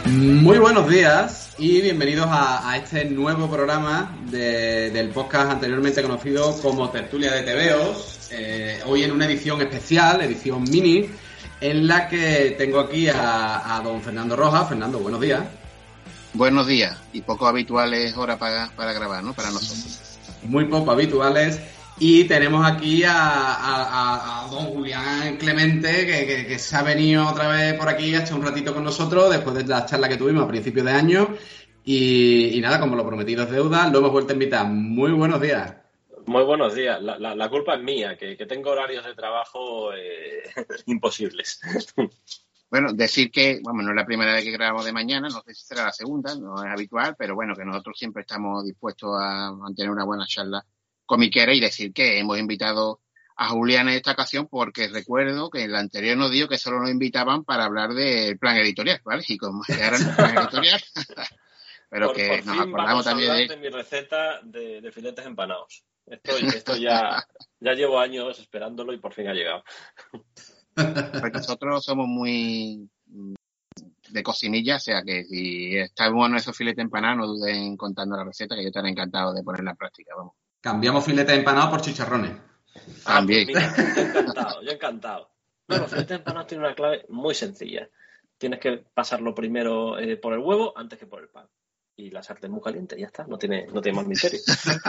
Muy buenos días y bienvenidos a este nuevo programa del podcast anteriormente conocido como Tertulia de Tebeos. Hoy en una edición especial, edición mini, en la que tengo aquí a don Fernando Rojas. Fernando, buenos días. Buenos días, y poco habituales horas para grabar, ¿no? Para nosotros. Muy poco habituales. Y tenemos aquí a don Julián Clemente, que se ha venido otra vez por aquí a echar un ratito con nosotros después de la charla que tuvimos a principios de año. Y nada, como lo prometido es deuda, lo hemos vuelto a invitar. Muy buenos días. Muy buenos días. La culpa es mía, que tengo horarios de trabajo imposibles. Bueno, decir que, bueno, no es la primera vez que grabamos de mañana, no sé si será la segunda, no es habitual, pero bueno, que nosotros siempre estamos dispuestos a mantener una buena charla comiquera y decir que hemos invitado a Julián en esta ocasión porque recuerdo que en la anterior nos dijo que solo nos invitaban para hablar del plan editorial, ¿vale? Y como era el plan editorial, pero que nos acordamos también de mi receta de filetes empanados. Esto ya llevo años esperándolo y por fin ha llegado. Pues nosotros somos muy de cocinilla, o sea que si está bueno esos filetes empanados, no duden en contando la receta, que yo estaré encantado de ponerla en práctica, vamos. Cambiamos filetes empanados por chicharrones. También. Pues mira, yo encantado. No, los filetes empanados tienen una clave muy sencilla. Tienes que pasarlo primero por el huevo antes que por el pan. Y la sartén muy caliente, ya está, no tiene más misterio.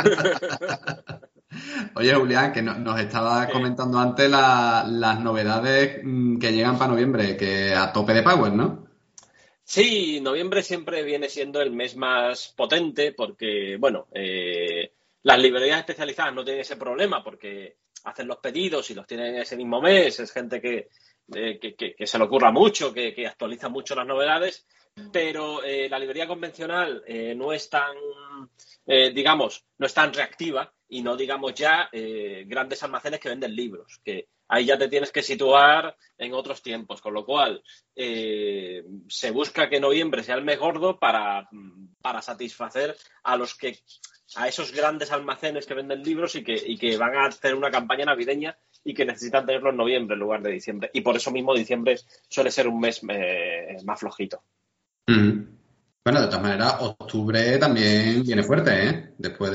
Oye, Julián, que nos estaba comentando antes las novedades que llegan para noviembre, que a tope de power, ¿no? Sí, noviembre siempre viene siendo el mes más potente porque, bueno, las librerías especializadas no tienen ese problema porque hacen los pedidos y los tienen ese mismo mes. Es gente que se le ocurra mucho, que actualiza mucho las novedades. Pero la librería convencional no es tan, no es tan reactiva y no digamos ya grandes almacenes que venden libros, que ahí ya te tienes que situar en otros tiempos, con lo cual se busca que noviembre sea el mes gordo para satisfacer a esos grandes almacenes que venden libros y que van a hacer una campaña navideña y que necesitan tenerlo en noviembre en lugar de diciembre. Y por eso mismo diciembre suele ser un mes más flojito. Bueno, de todas maneras, octubre también viene fuerte, ¿eh? Después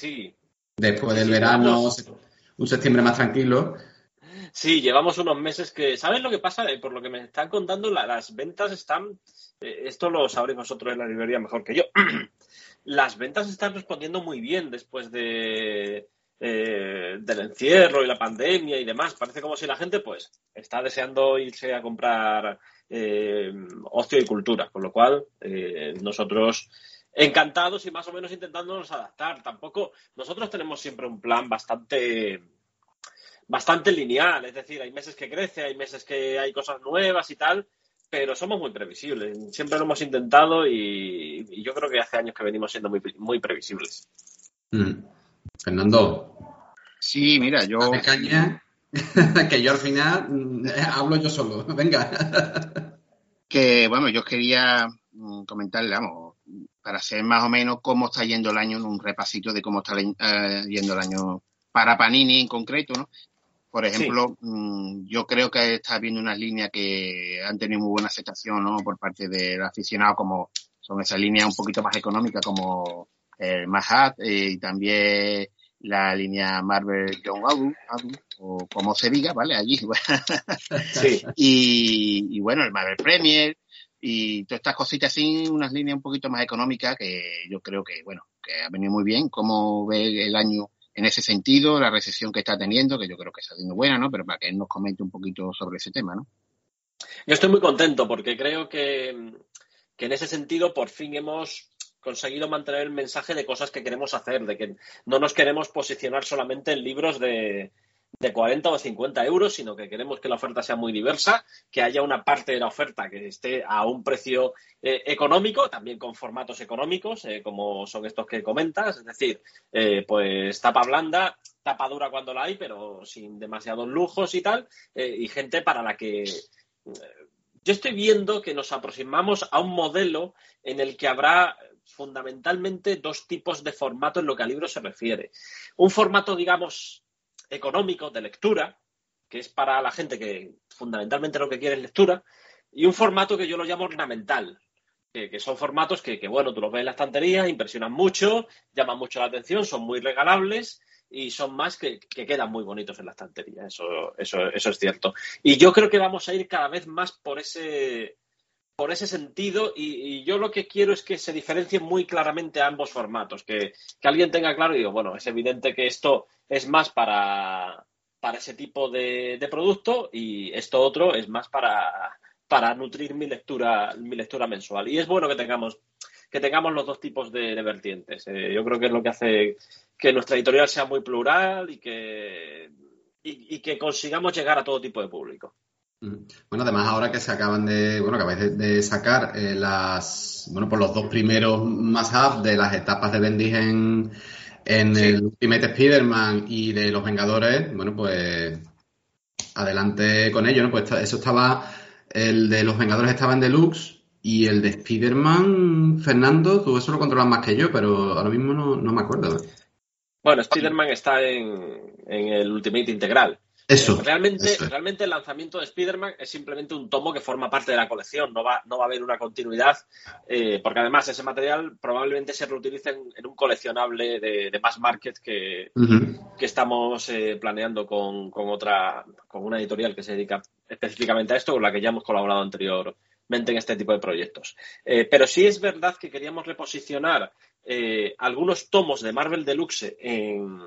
del verano, un septiembre más tranquilo. Sí, llevamos unos meses que... ¿Sabes lo que pasa? Por lo que me están contando, las ventas están... esto lo sabréis vosotros en la librería mejor que yo. Las ventas están respondiendo muy bien después del encierro y la pandemia y demás. Parece como si la gente, pues, está deseando irse a comprar ocio y cultura. Con lo cual, nosotros... encantados y más o menos intentándonos adaptar. Tampoco... Nosotros tenemos siempre un plan bastante lineal, es decir, hay meses que crece, hay meses que hay cosas nuevas y tal, pero somos muy previsibles. Siempre lo hemos intentado y yo creo que hace años que venimos siendo muy, muy previsibles. Fernando. Sí, mira, yo... Dame caña, que yo al final hablo yo solo. Venga. Que, bueno, yo quería comentarle, vamos, para saber más o menos cómo está yendo el año, en un repasito de cómo está yendo el año para Panini en concreto, ¿no? Por ejemplo, sí. Yo creo que está habiendo unas líneas que han tenido muy buena aceptación, ¿no? Por parte del aficionado, como son esas líneas un poquito más económicas, como el Mahat y también la línea Marvel Young Adult, o como se diga, ¿vale? Allí. Sí. Y bueno, el Marvel Premier y todas estas cositas así, unas líneas un poquito más económicas que yo creo que, bueno, que ha venido muy bien. ¿Cómo ve el año en ese sentido, la recepción que está teniendo, que yo creo que está siendo buena, ¿no? Pero para que él nos comente un poquito sobre ese tema, ¿no? Yo estoy muy contento porque creo que en ese sentido por fin hemos conseguido mantener el mensaje de cosas que queremos hacer, de que no nos queremos posicionar solamente en libros de 40 o 50 euros, sino que queremos que la oferta sea muy diversa, que haya una parte de la oferta que esté a un precio económico, también con formatos económicos, como son estos que comentas, es decir, pues tapa blanda, tapa dura cuando la hay, pero sin demasiados lujos y tal, y gente para la que... yo estoy viendo que nos aproximamos a un modelo en el que habrá fundamentalmente dos tipos de formato en lo que a libros se refiere. Un formato, digamos, económico de lectura, que es para la gente que fundamentalmente lo que quiere es lectura, y un formato que yo lo llamo ornamental, que son formatos que, bueno, tú los ves en la estantería, impresionan mucho, llaman mucho la atención, son muy regalables y son más que quedan muy bonitos en la estantería. Eso es cierto. Y yo creo que vamos a ir cada vez más por ese sentido y yo lo que quiero es que se diferencien muy claramente ambos formatos, que alguien tenga claro y digo, bueno, es evidente que esto es más para ese tipo de producto y esto otro es más para nutrir mi lectura mensual. Y es bueno que tengamos los dos tipos de vertientes. Yo creo que es lo que hace que nuestra editorial sea muy plural y que consigamos llegar a todo tipo de público. Bueno, además ahora que acabáis de sacar por los dos primeros must-have de las etapas de Bendis en Sí. el Ultimate Spider-Man y de los Vengadores, bueno, pues adelante con ello, ¿no? Pues eso estaba, el de los Vengadores estaba en Deluxe y el de Spider-Man, Fernando, tú eso lo controlas más que yo, pero ahora mismo no me acuerdo. Bueno, Spider-Man está en el Ultimate Integral. Eso Realmente es. el lanzamiento de Spider-Man es simplemente un tomo que forma parte de la colección, no va a haber una continuidad, porque además ese material probablemente se reutilice en un coleccionable de mass market que estamos planeando con una editorial que se dedica específicamente a esto, con la que ya hemos colaborado anteriormente en este tipo de proyectos. Pero sí es verdad que queríamos reposicionar algunos tomos de Marvel Deluxe en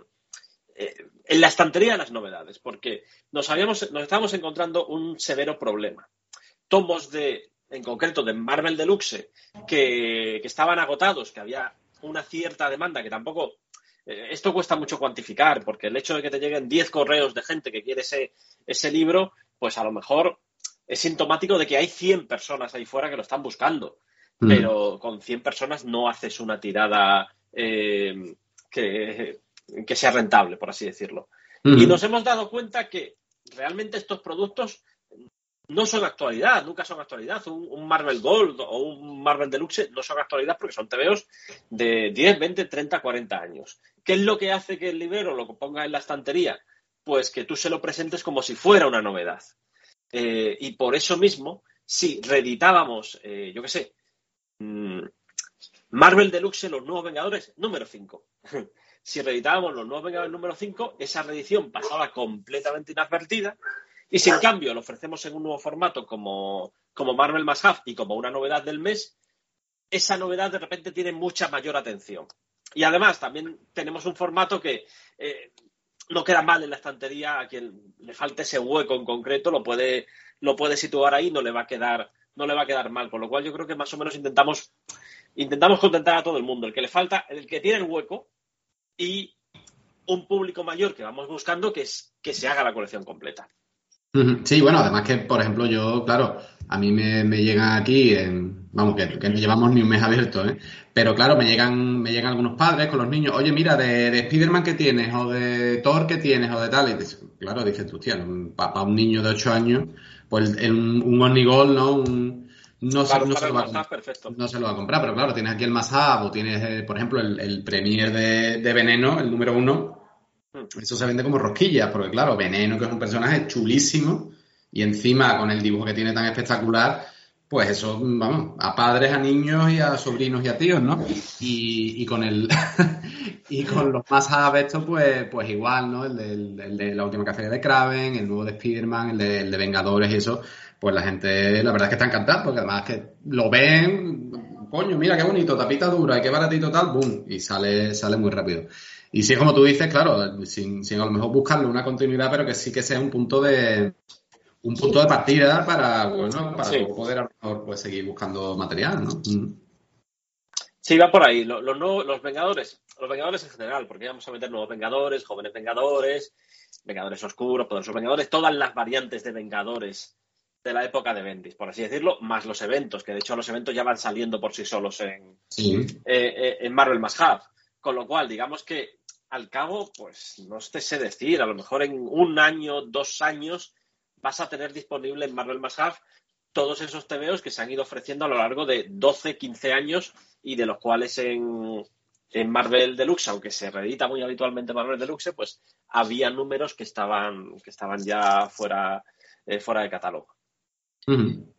la estantería de las novedades, porque nos estábamos encontrando un severo problema. Tomos en concreto de Marvel Deluxe que estaban agotados, que había una cierta demanda que tampoco... esto cuesta mucho cuantificar, porque el hecho de que te lleguen 10 correos de gente que quiere ese libro, pues a lo mejor es sintomático de que hay 100 personas ahí fuera que lo están buscando. Pero con 100 personas no haces una tirada que sea rentable, por así decirlo. Y nos hemos dado cuenta que realmente estos productos no son actualidad, nunca son actualidad. Un Marvel Gold o un Marvel Deluxe no son actualidad porque son TVOs de 10, 20, 30, 40 años. ¿Qué es lo que hace que el librero lo ponga en la estantería? Pues que tú se lo presentes como si fuera una novedad. Y por eso mismo, si reeditábamos, yo qué sé, Marvel Deluxe, Los Nuevos Vengadores, número 5. Si reeditábamos Los Nuevos Vengadores número 5, esa reedición pasaba completamente inadvertida. Y si en cambio lo ofrecemos en un nuevo formato como Marvel Must Have y como una novedad del mes, esa novedad de repente tiene mucha mayor atención. Y además también tenemos un formato que no queda mal en la estantería. A quien le falte ese hueco en concreto lo puede situar ahí, no le va a quedar mal. Con lo cual yo creo que más o menos intentamos contentar a todo el mundo. El que le falta, el que tiene el hueco y un público mayor que vamos buscando que se haga la colección completa. Sí, bueno, además que, por ejemplo, yo, claro, a mí me llegan aquí, que no llevamos ni un mes abierto, ¿eh? Pero claro, me llegan algunos padres con los niños, oye, mira, de Spider-Man que tienes, o de Thor que tienes, o de tal, y claro, dices tú, hostia, para un niño de 8 años, pues un Omnigol, ¿no? No se lo va a comprar. Perfecto. No se lo va a comprar, pero claro, tienes aquí el Masab o tienes, por ejemplo, el Premier de Veneno, el número 1. Eso se vende como rosquillas, porque claro, Veneno, que es un personaje chulísimo, y encima con el dibujo que tiene tan espectacular, pues eso, vamos, a padres, a niños y a sobrinos y a tíos, ¿no? Y con y con los más estos, pues igual, ¿no? El de la última café de Kraven, el nuevo de Spider-Man, el de Vengadores y eso, pues la gente, la verdad es que está encantada, porque además que lo ven, coño, mira qué bonito, tapita dura y qué baratito tal, boom, y sale muy rápido. Y si es como tú dices, claro, sin a lo mejor buscarle una continuidad, pero que sí que sea un punto de partida para luego poder a lo mejor pues seguir buscando material, ¿no? Sí, va por ahí. Los Vengadores en general, porque vamos a meter nuevos Vengadores, jóvenes Vengadores, Vengadores oscuros, poderosos Vengadores, todas las variantes de Vengadores de la época de Bendis, por así decirlo, más los eventos, que de hecho los eventos ya van saliendo por sí solos en Marvel Must Have. Con lo cual, digamos que al cabo, pues no te sé decir, a lo mejor en 1 año, 2 años vas a tener disponible en Marvel Must Have todos esos TVOs que se han ido ofreciendo a lo largo de 12, 15 años y de los cuales en Marvel Deluxe, aunque se reedita muy habitualmente Marvel Deluxe, pues había números que estaban ya fuera de catálogo.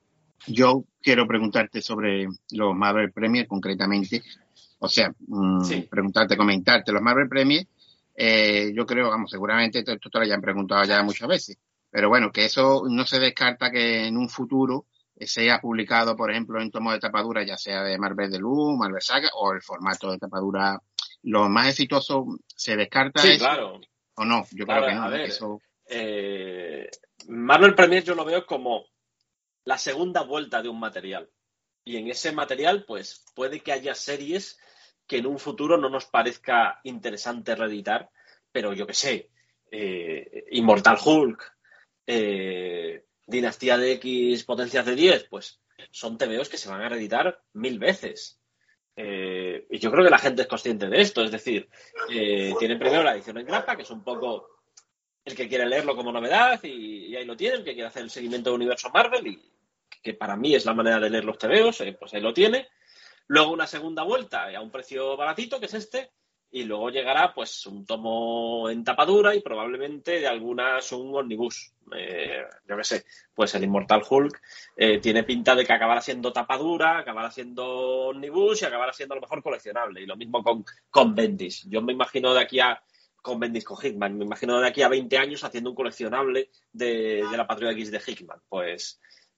Yo quiero preguntarte sobre los Marvel Premier concretamente. O sea, Sí. comentarte. Los Marvel Premier, yo creo, vamos, seguramente esto te lo hayan preguntado ya muchas veces. Pero bueno, que eso no se descarta que en un futuro sea publicado, por ejemplo, en tomo de tapadura, ya sea de Marvel Deluxe, Marvel Saga o el formato de tapadura. Lo más exitoso, ¿se descarta Sí, eso claro. o no? Yo creo Claro, que no, a ¿no? ver, Eso, Marvel Premier yo lo veo como la segunda vuelta de un material. Y en ese material, pues puede que haya series que en un futuro no nos parezca interesante reeditar, pero yo qué sé, Immortal Hulk, Dinastía de X, Potencias de 10, pues son TVOs que se van a reeditar 1000 veces. Y yo creo que la gente es consciente de esto, es decir, tienen primero la edición en grapa, que es un poco el que quiere leerlo como novedad y ahí lo tiene, el que quiere hacer el seguimiento del universo Marvel y que para mí es la manera de leer los TVOs, pues ahí lo tiene. Luego una segunda vuelta a un precio baratito, que es este, y luego llegará pues un tomo en tapadura y probablemente de algunas un omnibus. Yo qué sé, pues el Immortal Hulk tiene pinta de que acabará siendo tapadura, acabará siendo omnibus y acabará siendo a lo mejor coleccionable. Y lo mismo con Bendis. Yo me imagino de aquí a con Bendis con Hickman, me imagino de aquí a 20 años haciendo un coleccionable de la Patrulla X de Hickman. Pues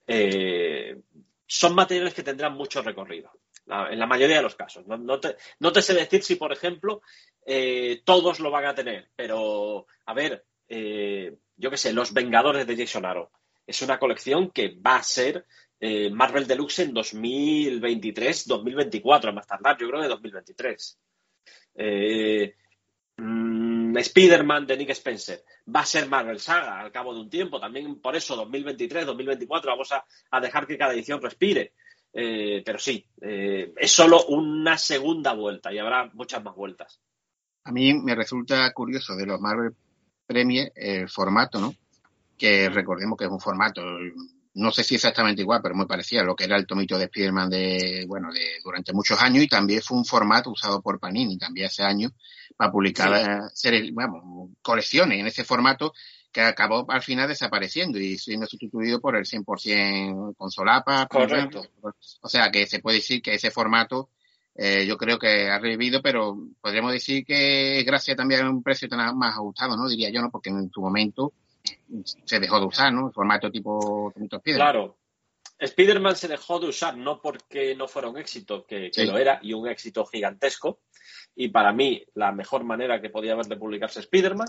son materiales que tendrán mucho recorrido en la mayoría de los casos. No te sé decir si, por ejemplo, todos lo van a tener, pero, a ver, yo qué sé, Los Vengadores de Jason Aaron. Es una colección que va a ser Marvel Deluxe en 2023, 2024, a más tardar, yo creo que 2023. Spider-Man de Nick Spencer va a ser Marvel Saga al cabo de un tiempo. También por eso 2023, 2024 vamos a dejar que cada edición respire. Pero sí, es solo una segunda vuelta y habrá muchas más vueltas. a mí me resulta curioso de los Marvel Premier el formato, ¿no? Que recordemos que es un formato, no sé si exactamente igual, pero muy parecido a lo que era el tomito de Spider-Man de durante muchos años, y también fue un formato usado por Panini también hace años para publicar series, bueno, colecciones en ese formato, que acabó al final desapareciendo y siendo sustituido por el 100% con solapa. Correcto. O sea que se puede decir que ese formato yo creo que ha revivido, pero podríamos decir que gracias también a un precio tan más ajustado, ¿no? Diría yo, ¿no? Porque en su momento se dejó de usar, ¿no? El formato tipo Tomito Spiderman. Claro, Spider-Man se dejó de usar no porque no fuera un éxito, que Sí. lo era, y un éxito gigantesco, y para mí la mejor manera que podía haber de publicarse Spider-Man.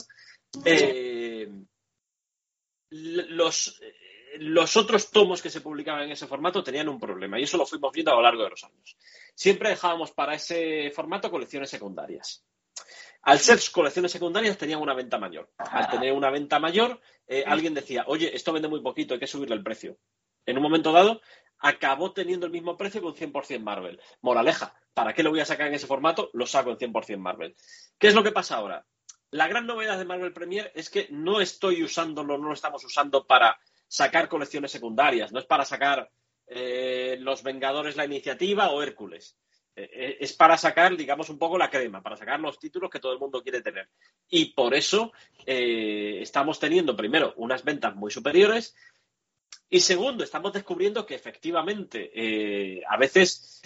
Los otros tomos que se publicaban en ese formato tenían un problema y eso lo fuimos viendo a lo largo de los años. Siempre dejábamos para ese formato colecciones secundarias. Al ser colecciones secundarias tenían una venta mayor. Al tener una venta mayor, alguien decía, oye, esto vende muy poquito, hay que subirle el precio. En un momento dado, acabó teniendo el mismo precio con 100% Marvel. Moraleja, ¿para qué lo voy a sacar en ese formato? Lo saco en 100% Marvel. ¿Qué es lo que pasa ahora? La gran novedad de Marvel Premier es que no estoy usándolo, no lo estamos usando para sacar colecciones secundarias, no es para sacar Los Vengadores, la iniciativa o Hércules. Es para sacar, digamos, un poco la crema, para sacar los títulos que todo el mundo quiere tener. Y por eso estamos teniendo, primero, unas ventas muy superiores y segundo, estamos descubriendo que efectivamente a veces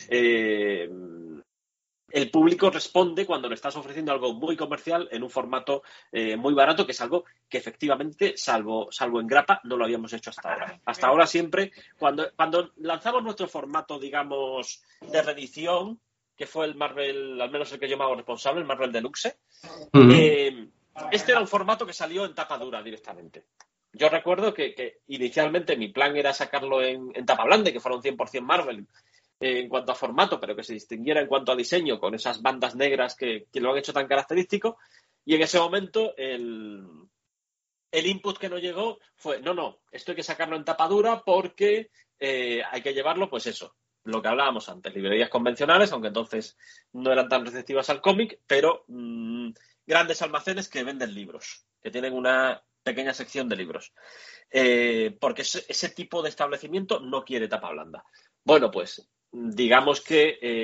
el público responde cuando le estás ofreciendo algo muy comercial en un formato muy barato, que es algo que efectivamente, salvo en grapa, no lo habíamos hecho hasta ahora. Hasta ahora siempre, cuando lanzamos nuestro formato, digamos, de reedición, que fue el Marvel, al menos el que yo me hago responsable, el Marvel Deluxe, este era un formato que salió en tapa dura directamente. Yo recuerdo que inicialmente mi plan era sacarlo en tapa blanda, que fuera un 100% Marvel, en cuanto a formato, pero que se distinguiera en cuanto a diseño con esas bandas negras que lo han hecho tan característico. Y en ese momento el input que nos llegó fue, no, esto hay que sacarlo en tapadura porque hay que llevarlo, pues eso, lo que hablábamos antes, librerías convencionales, aunque entonces no eran tan receptivas al cómic, pero grandes almacenes que venden libros, que tienen una pequeña sección de libros. Porque ese tipo de establecimiento no quiere tapa blanda. Bueno, pues digamos que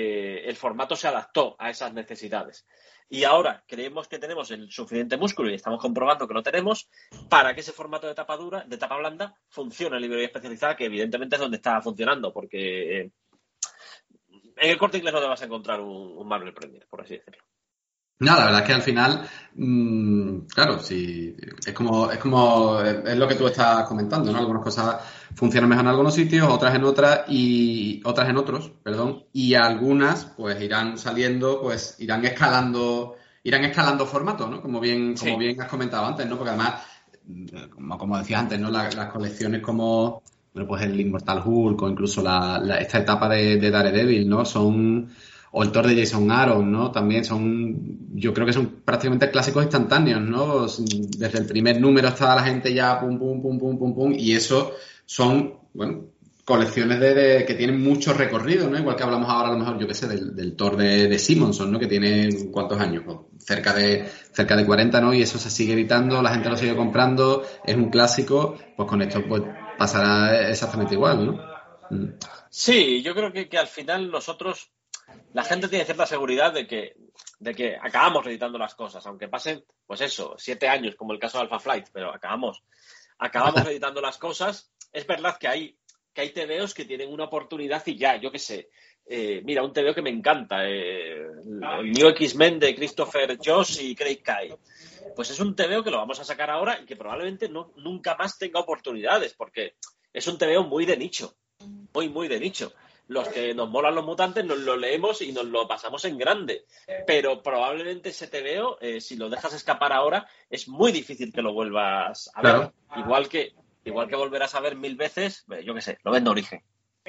el formato se adaptó a esas necesidades. Y ahora creemos que tenemos el suficiente músculo y estamos comprobando que lo tenemos para que ese formato de tapa dura, de tapa blanda, funcione en librería especializada, que evidentemente es donde está funcionando, porque en el Corte Inglés no te vas a encontrar un Marvel Premier, por así decirlo. No, la verdad es que al final, claro, sí, es lo que tú estás comentando, ¿no? Algunas cosas funcionan mejor en algunos sitios, otras en otras en otros, perdón, y algunas pues irán saliendo, pues irán escalando formatos, ¿no? Como bien has comentado antes, ¿no? Porque además, como decías antes, ¿no? Las colecciones como, bueno, pues el Immortal Hulk o incluso esta etapa de Daredevil, ¿no? O el Thor de Jason Aaron, ¿no? También yo creo que son prácticamente clásicos instantáneos, ¿no? Desde el primer número está la gente ya pum, pum, pum, pum, pum, pum, y eso son, bueno, colecciones que tienen mucho recorrido, ¿no? Igual que hablamos ahora a lo mejor, yo qué sé, del Thor de Simonson, ¿no? Que tiene, ¿cuántos años? Pues cerca de 40, ¿no? Y eso se sigue editando, la gente lo sigue comprando, es un clásico, pues con esto pues pasará exactamente igual, ¿no? Sí, yo creo que al final nosotros, la gente tiene cierta seguridad de que acabamos reeditando las cosas, aunque pasen, pues eso, 7 años, como el caso de Alpha Flight, pero acabamos reeditando las cosas. Es verdad que hay TVOs que tienen una oportunidad y ya, yo qué sé. Mira, un TVO que me encanta, el New X-Men de Christopher Joss y Craig Kyle. Pues es un TVO que lo vamos a sacar ahora y que probablemente nunca más tenga oportunidades, porque es un TVO muy de nicho, muy, muy de nicho. Los que nos molan los mutantes nos lo leemos y nos lo pasamos en grande, pero probablemente ese TVO, si lo dejas escapar ahora, es muy difícil que lo vuelvas a ver. Claro. Igual que volverás a ver 1000 veces, yo qué sé, lo ves de Origen.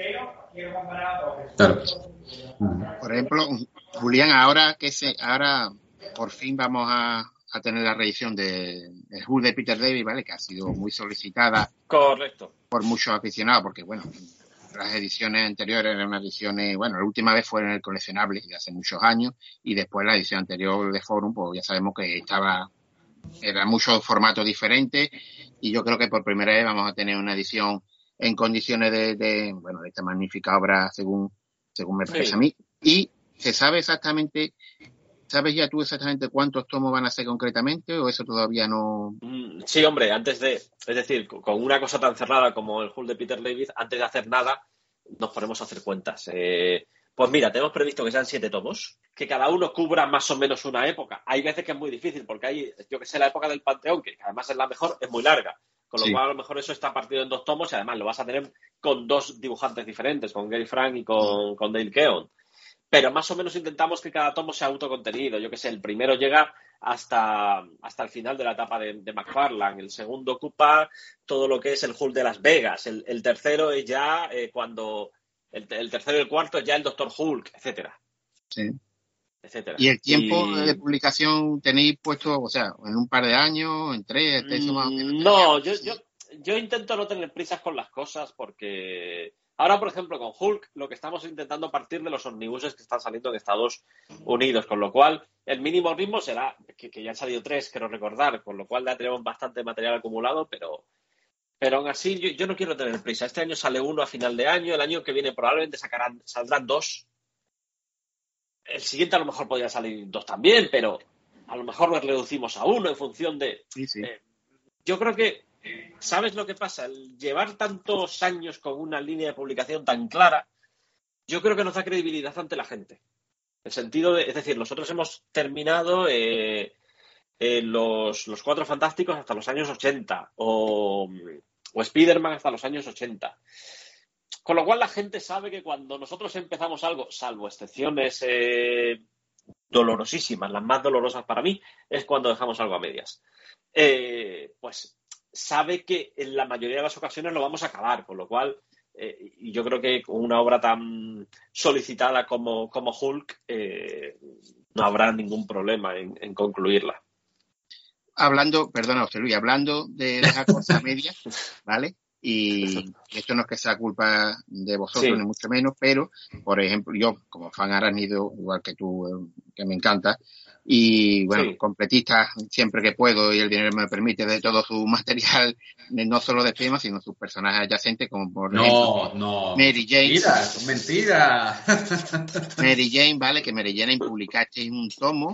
Claro. Por ejemplo, Julián, ahora por fin vamos a tener la reedición de Hulk de Peter David, ¿vale? Que ha sido muy solicitada. Correcto. Por muchos aficionados, porque bueno, las ediciones anteriores eran unas ediciones, bueno, la última vez fue en el coleccionable de hace muchos años, y después la edición anterior de Forum, pues ya sabemos que eran muchos formatos diferentes, y yo creo que por primera vez vamos a tener una edición en condiciones de esta magnífica obra, según me parece a mí. Y se sabe exactamente, ¿sabes ya tú exactamente cuántos tomos van a ser concretamente, o eso todavía no? Sí, hombre, es decir, con una cosa tan cerrada como el Hulk de Peter David, antes de hacer nada, nos ponemos a hacer cuentas. Pues mira, tenemos previsto que sean 7 tomos, que cada uno cubra más o menos una época. Hay veces que es muy difícil, porque hay, yo que sé, la época del Panteón, que además es la mejor, es muy larga. Con lo cual, a lo mejor eso está partido en 2 tomos y además lo vas a tener con 2 dibujantes diferentes, con Gary Frank y con Dale Keown. Pero más o menos intentamos que cada tomo sea autocontenido. Yo que sé, el primero llega hasta el final de la etapa de McFarlane. El segundo ocupa todo lo que es el Hulk de Las Vegas. El tercero es ya cuando... El tercero y el cuarto es ya el Doctor Hulk, etcétera. Sí. Etcétera. ¿Y el tiempo de publicación tenéis puesto, o sea, en un par de años, en 3? No, yo intento no tener prisas con las cosas porque ahora, por ejemplo, con Hulk lo que estamos intentando partir de los omnibuses que están saliendo en Estados Unidos, con lo cual el mínimo ritmo será, que ya han salido 3, quiero recordar, con lo cual ya tenemos bastante material acumulado, pero aún así yo no quiero tener prisa. Este año sale 1 a final de año, el año que viene probablemente saldrán 2. El siguiente a lo mejor podría salir 2 también, pero a lo mejor lo reducimos a 1 en función de... Sí. Yo creo que, ¿sabes lo que pasa? El llevar tantos años con una línea de publicación tan clara, yo creo que nos da credibilidad ante la gente. En el sentido de, es decir, nosotros hemos terminado los Cuatro Fantásticos hasta los años 80 o Spider-Man hasta los años 80. Con lo cual la gente sabe que cuando nosotros empezamos algo, salvo excepciones dolorosísimas, las más dolorosas para mí, es cuando dejamos algo a medias. Pues sabe que en la mayoría de las ocasiones lo vamos a acabar, con lo cual y yo creo que con una obra tan solicitada como Hulk no habrá ningún problema en concluirla. Perdona, José Luis, hablando de dejar cosas a medias, ¿vale? Y esto no es que sea culpa de vosotros, ni mucho menos, pero, por ejemplo, yo, como fan arácnido, igual que tú, que me encanta, y bueno, completista siempre que puedo y el dinero me permite, de todo su material, no solo de Spiderman, sino sus personajes adyacentes, como por ejemplo Mary Jane. Mentira. Mary Jane, vale, que Mary Jane publicaste un tomo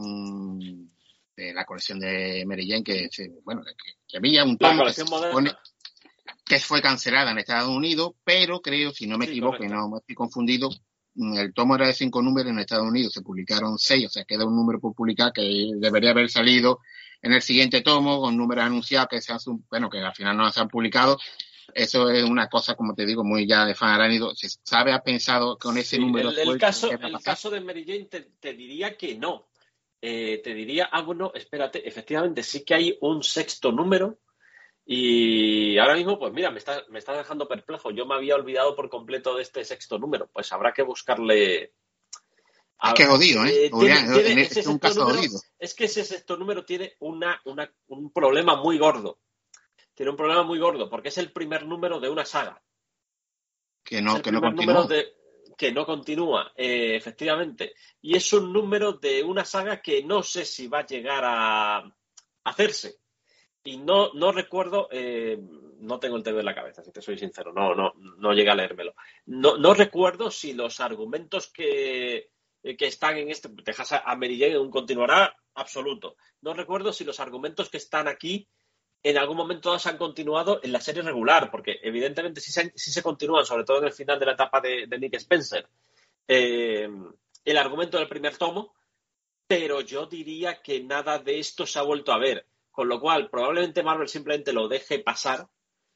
de la colección de Mary Jane, que había un tomo que se supone que fue cancelada en Estados Unidos, pero creo, si no me equivoco, y no me estoy confundido, el tomo era de 5 números, en Estados Unidos se publicaron 6, o sea, queda un número por publicar que debería haber salido en el siguiente tomo, con números anunciados que que al final no se han publicado. Eso es una cosa, como te digo, muy ya de fan arácnido. ¿Se sabe, has pensado con ese número? El caso de Mary Jane te diría que no. Te diría, bueno, espérate, efectivamente sí que hay un 6º número. Y ahora mismo, pues mira, me está dejando perplejo. Yo me había olvidado por completo de este 6º número. Pues habrá que buscarle. Es que es jodido, ¿eh? Es un caso jodido. Es que ese 6º número tiene un problema muy gordo. Tiene un problema muy gordo porque es el primer número de una saga. Que no continúa. Que no continúa, efectivamente. Y es un número de una saga que no sé si va a llegar a hacerse. Y no recuerdo, no tengo el TV en la cabeza, si te soy sincero, no llegué a leérmelo. No recuerdo si los argumentos que están en este, dejas a Mary Jane en un continuará absoluto. No recuerdo si los argumentos que están aquí en algún momento se han continuado en la serie regular, porque evidentemente sí se continúan, sobre todo en el final de la etapa de Nick Spencer, el argumento del primer tomo, pero yo diría que nada de esto se ha vuelto a ver. Con lo cual, probablemente Marvel simplemente lo deje pasar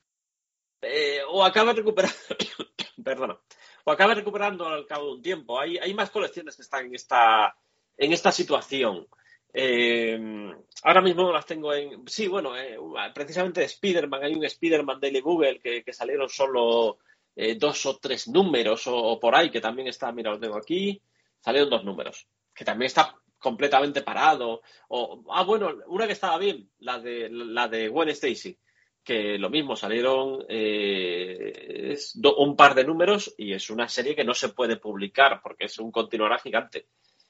o acabe recuperando, perdona, o acabe recuperando al cabo de un tiempo. Hay más colecciones que están en esta situación. Ahora mismo las tengo en... Sí, bueno, precisamente de Spider-Man. Hay un Spider-Man Daily Google que salieron solo 2 o 3 números o por ahí, que también está, mira, lo tengo aquí. Salieron 2 números, que también está completamente parado. Bueno, una que estaba bien, la de Gwen Stacy, que lo mismo, salieron un par de números y es una serie que no se puede publicar porque es un continuará gigante.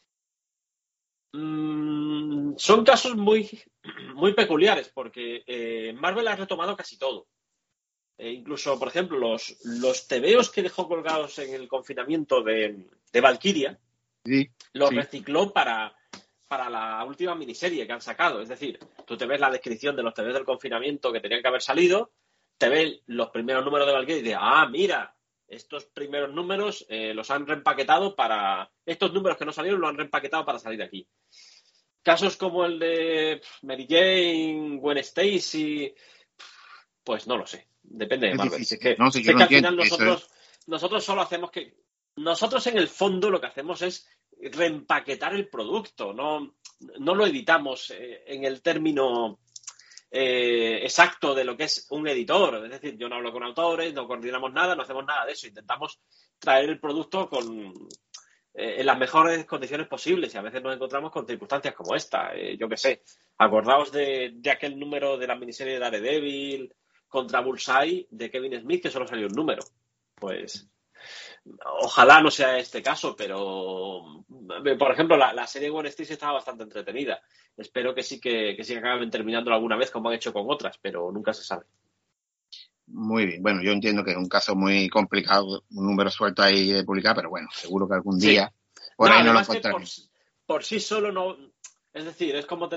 Son casos muy, muy peculiares porque Marvel ha retomado casi todo. Incluso, por ejemplo, los tebeos que dejó colgados en el confinamiento de Valkyria, los recicló para la última miniserie que han sacado. Es decir, tú te ves la descripción de los tebeos del confinamiento que tenían que haber salido, te ves los primeros números de Valkyria y dices, mira, estos primeros números los han reempaquetado para... Estos números que no salieron los han reempaquetado para salir de aquí. Casos como el de Mary Jane, Gwen Stacy, pues no lo sé. Depende de Marvel. Es que al final nosotros solo hacemos que... Nosotros en el fondo lo que hacemos es reempaquetar el producto, no lo editamos en el término exacto de lo que es un editor. Es decir, yo no hablo con autores, no coordinamos nada, no hacemos nada de eso. Intentamos traer el producto en las mejores condiciones posibles y a veces nos encontramos con circunstancias como esta. Yo qué sé, acordaos de aquel número de la miniserie de Daredevil contra Bullseye de Kevin Smith, que solo salió un número. Pues ojalá no sea este caso, pero por ejemplo la serie Gwen Stacy estaba bastante entretenida. Espero que sí acaben terminando alguna vez como han hecho con otras, pero nunca se sabe. Muy bien, bueno, yo entiendo que es un caso muy complicado, un número suelto ahí de publicar, pero bueno, seguro que algún día por ahí no lo encontraremos. Por sí solo no, es decir, es como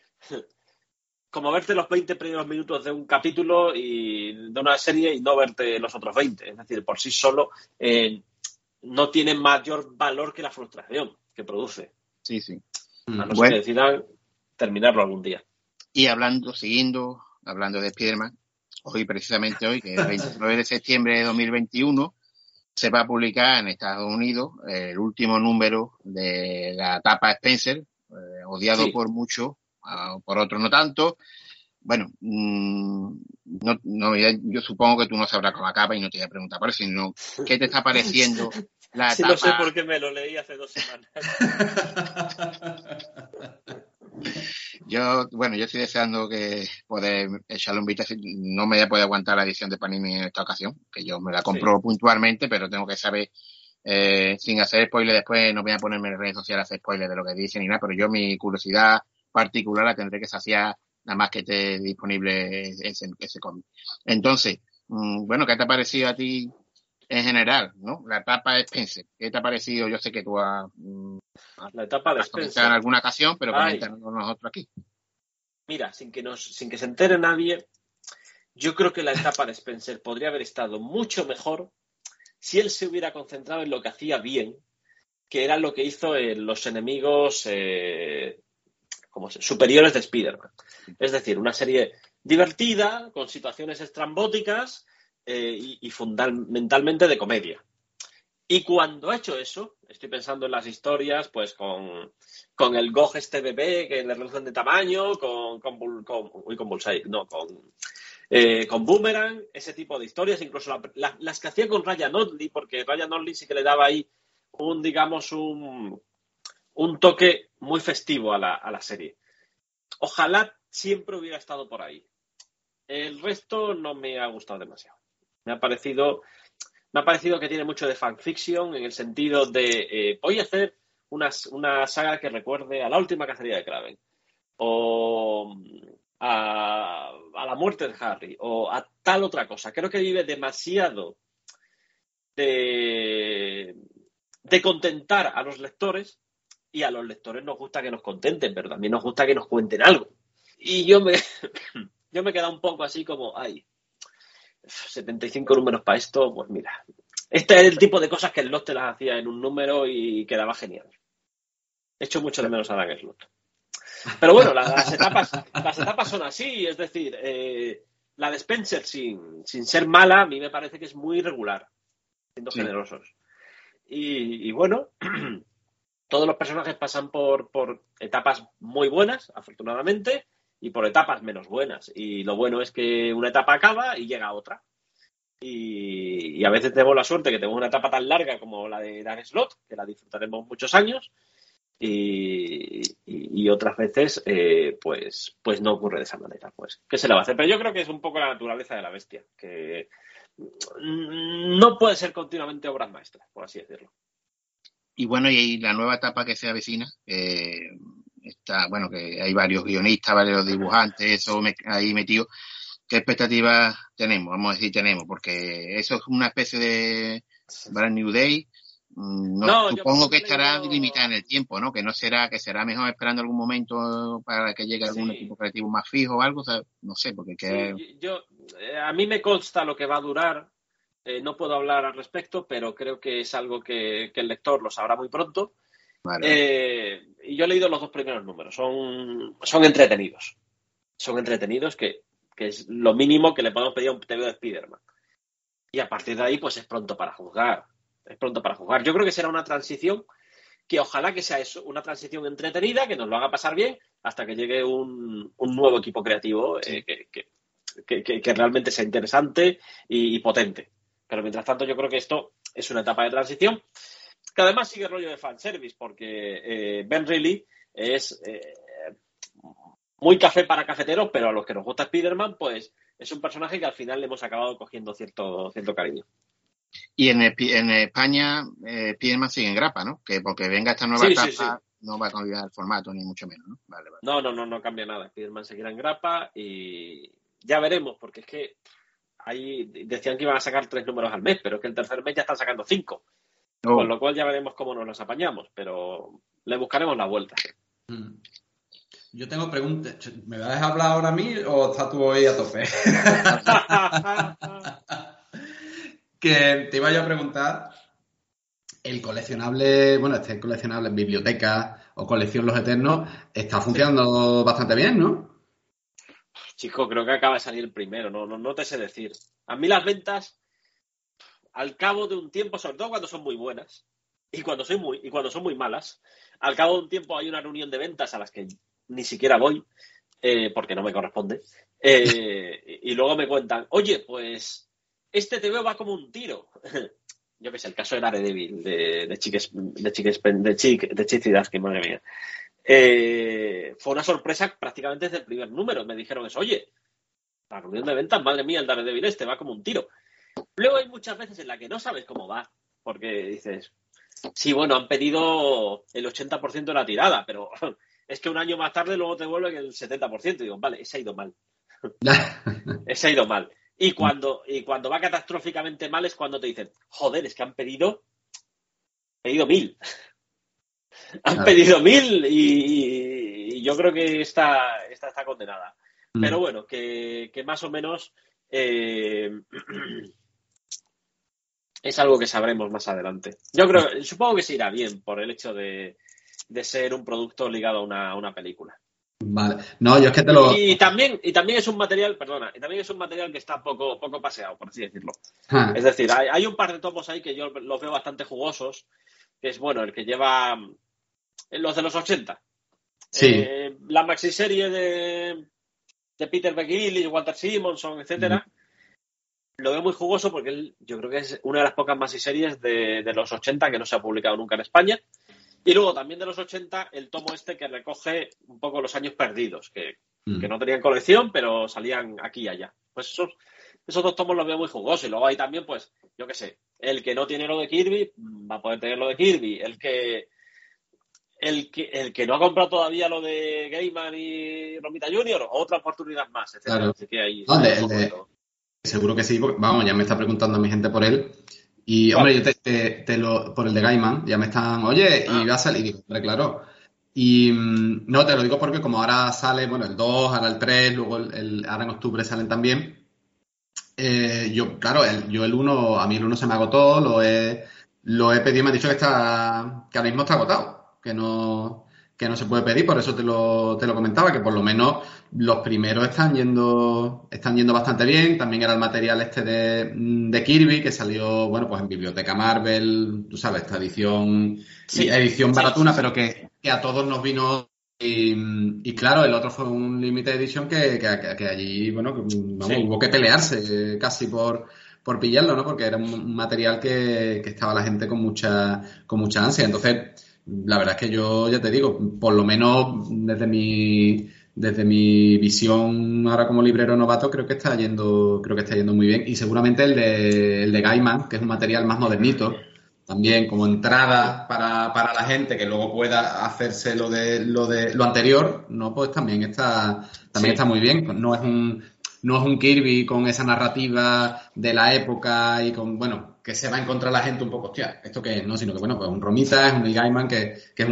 verte los 20 primeros minutos de un capítulo de una serie y no verte los otros 20. Es decir, por sí solo no tiene mayor valor que la frustración que produce. Sí. A no ser que decidan terminarlo algún día. Y hablando de Spider-Man, precisamente hoy, que es el 29 de septiembre de 2021, se va a publicar en Estados Unidos el último número de la etapa Spencer, odiado por muchos, por otros no tanto. Bueno, yo supongo que tú no sabrás cómo acaba y no te voy a preguntar por eso, sino ¿qué te está pareciendo la etapa? Sí, no sé por qué me lo leí hace 2 semanas. Yo estoy deseando que poder echarle un vistazo. No me voy a poder aguantar la edición de Panini en esta ocasión, que yo me la compro puntualmente, pero tengo que saber, sin hacer spoiler después, no voy a ponerme en redes sociales a hacer spoiler de lo que dicen ni nada, pero yo mi curiosidad particular la tendré que saciar nada más que esté disponible ese cómic. Entonces, ¿qué te ha parecido a ti en general, no? La etapa de Spencer, ¿qué te ha parecido? Yo sé que tú la etapa de Spencer en alguna ocasión, pero coméntanos nosotros aquí. Mira, sin que se entere nadie, yo creo que la etapa de Spencer podría haber estado mucho mejor si él se hubiera concentrado en lo que hacía bien, que era lo que hizo en los enemigos superiores de Spider-Man. Es decir, una serie divertida, con situaciones estrambóticas y fundamentalmente de comedia. Y cuando ha hecho eso, estoy pensando en las historias, pues con el Gog este bebé que le reducen de tamaño, con Bullseye, no, con Boomerang, ese tipo de historias, incluso las que hacía con Ryan Ottley, porque Ryan Ottley sí que le daba ahí un toque muy festivo a la serie. Ojalá siempre hubiera estado por ahí. El resto no me ha gustado demasiado. Me ha parecido que tiene mucho de fanfiction en el sentido de voy a hacer una saga que recuerde a la última cacería de Kraven o a la muerte de Harry o a tal otra cosa. Creo que vive demasiado de contentar a los lectores, y a los lectores nos gusta que nos contenten, pero también nos gusta que nos cuenten algo. Y yo me he quedado un poco así como, 75 números para esto, pues mira. Este es el tipo de cosas que el Slott te las hacía en un número y quedaba genial. He hecho mucho de menos a Dan Slott. Pero bueno, las etapas son así, es decir, la de Spencer sin ser mala, a mí me parece que es muy regular, siendo generosos. Y bueno, todos los personajes pasan por etapas muy buenas, afortunadamente, y por etapas menos buenas. Y lo bueno es que una etapa acaba y llega otra. Y a veces tenemos la suerte que tenemos una etapa tan larga como la de Dan Slott, que la disfrutaremos muchos años, y otras veces pues no ocurre de esa manera. Pues, ¿qué se le va a hacer? Pero yo creo que es un poco la naturaleza de la bestia, que no puede ser continuamente obras maestras, por así decirlo. Y bueno, y la nueva etapa que se avecina, está, que hay varios guionistas, varios dibujantes, eso ahí metido. ¿Qué expectativas tenemos? Vamos a decir tenemos, porque eso es una especie de Brand New Day. Supongo que estará limitada en el tiempo, ¿no? Que será mejor esperando algún momento para que llegue algún equipo creativo más fijo o algo, o sea, no sé, porque a mí me consta lo que va a durar. No puedo hablar al respecto, pero creo que es algo que el lector lo sabrá muy pronto. Vale. Y yo he leído los 2 primeros números. Son entretenidos. Son entretenidos, que es lo mínimo que le podemos pedir a un TVO de Spider-Man. Y a partir de ahí, pues es pronto para juzgar. Yo creo que será una transición que ojalá que sea eso, una transición entretenida, que nos lo haga pasar bien, hasta que llegue un nuevo equipo creativo que realmente sea interesante y potente. Pero mientras tanto yo creo que esto es una etapa de transición que además sigue rollo de fanservice, porque Ben Reilly es muy café para cafeteros, pero a los que nos gusta Spider-Man, pues es un personaje que al final le hemos acabado cogiendo cierto cariño. Y en España Spider-Man sigue en grapa, ¿no? Que porque venga esta nueva etapa no va a cambiar el formato, ni mucho menos, ¿no? Vale. No cambia nada. Spider-Man seguirá en grapa y ya veremos, porque es que ahí decían que iban a sacar 3 números al mes, pero es que el tercer mes ya están sacando 5. Con lo cual ya veremos cómo nos los apañamos, pero le buscaremos la vuelta. Yo tengo preguntas. ¿Me vas a dejar hablar ahora a mí o estás tú hoy a tope? Que te iba yo a preguntar, el coleccionable, este coleccionable en biblioteca o colección Los Eternos está funcionando bastante bien, ¿no? Chico, creo que acaba de salir el primero, no te sé decir. A mí las ventas, al cabo de un tiempo, sobre todo cuando son muy buenas y cuando son muy malas, al cabo de un tiempo hay una reunión de ventas a las que ni siquiera voy, porque no me corresponde, y luego me cuentan, oye, pues este TVO va como un tiro. Yo qué sé, el caso de Daredevil, de Chick Zdarsky, madre mía. fue una sorpresa prácticamente desde el primer número. Me dijeron eso, oye, la reunión de ventas, madre mía, el Daredevil va como un tiro. Luego hay muchas veces en las que no sabes cómo va, porque dices, sí, bueno, han pedido el 80% de la tirada, pero es que un año más tarde luego te vuelven el 70%. Y digo, vale, ese ha ido mal. Ese ha ido mal. Y cuando va catastróficamente mal es cuando te dicen, joder, es que han pedido 1.000. Han pedido 1.000 y yo creo que esta está condenada. Pero bueno, que más o menos es algo que sabremos más adelante. Supongo que se irá bien por el hecho de ser un producto ligado a una película. Vale. No, yo es que te lo... Y también es un material, que está poco paseado, por así decirlo. Es decir, hay un par de tomos ahí que yo los veo bastante jugosos, que es, bueno, el que lleva los de los 80. Sí. La maxiserie de Peter McGill, Walter Simonson, etcétera. Lo veo muy jugoso porque yo creo que es una de las pocas maxiseries de los 80 que no se ha publicado nunca en España. Y luego también de los 80, el tomo que recoge un poco los años perdidos, que no tenían colección, pero salían aquí y allá. Pues esos dos tomos los veo muy jugosos. Y luego hay también, pues, yo qué sé, el que no tiene lo de Kirby va a poder tener lo de Kirby. El que no ha comprado todavía lo de Gaiman y Romita Jr., otra oportunidad más, etc. Claro. Así que ahí seguro que sí, porque, vamos, ya me está preguntando mi gente por él. Y, hombre, yo por el de Gaiman, ya me están, oye, y va a salir, digo, hombre, claro. Y no, te lo digo porque como ahora sale, bueno, el 2, ahora el 3, luego ahora en octubre salen también. Claro, el 1, a mí el 1 se me agotó, lo he pedido y me ha dicho que ahora mismo está agotado, que no se puede pedir, por eso te lo comentaba, que por lo menos los primeros están yendo bastante bien. También era el material de Kirby, que salió, bueno, pues en Biblioteca Marvel, tú sabes, esta edición baratuna, pero que a todos nos vino. Y claro, el otro fue un limited edition que allí, bueno, hubo que pelearse casi por pillarlo, ¿no? Porque era un material que estaba la gente con mucha ansia. Entonces, la verdad es que yo ya te digo, por lo menos desde mi visión ahora como librero novato, creo que está yendo muy bien. Y seguramente el de Gaiman, que es un material más modernito, también como entrada para la gente que luego pueda hacerse lo anterior, no, pues también está muy bien. No es un Kirby con esa narrativa de la época y con, bueno, que se va a encontrar la gente un poco, hostia, ¿esto qué es? No, sino que, bueno, pues un Romita, es un Neil Gaiman que es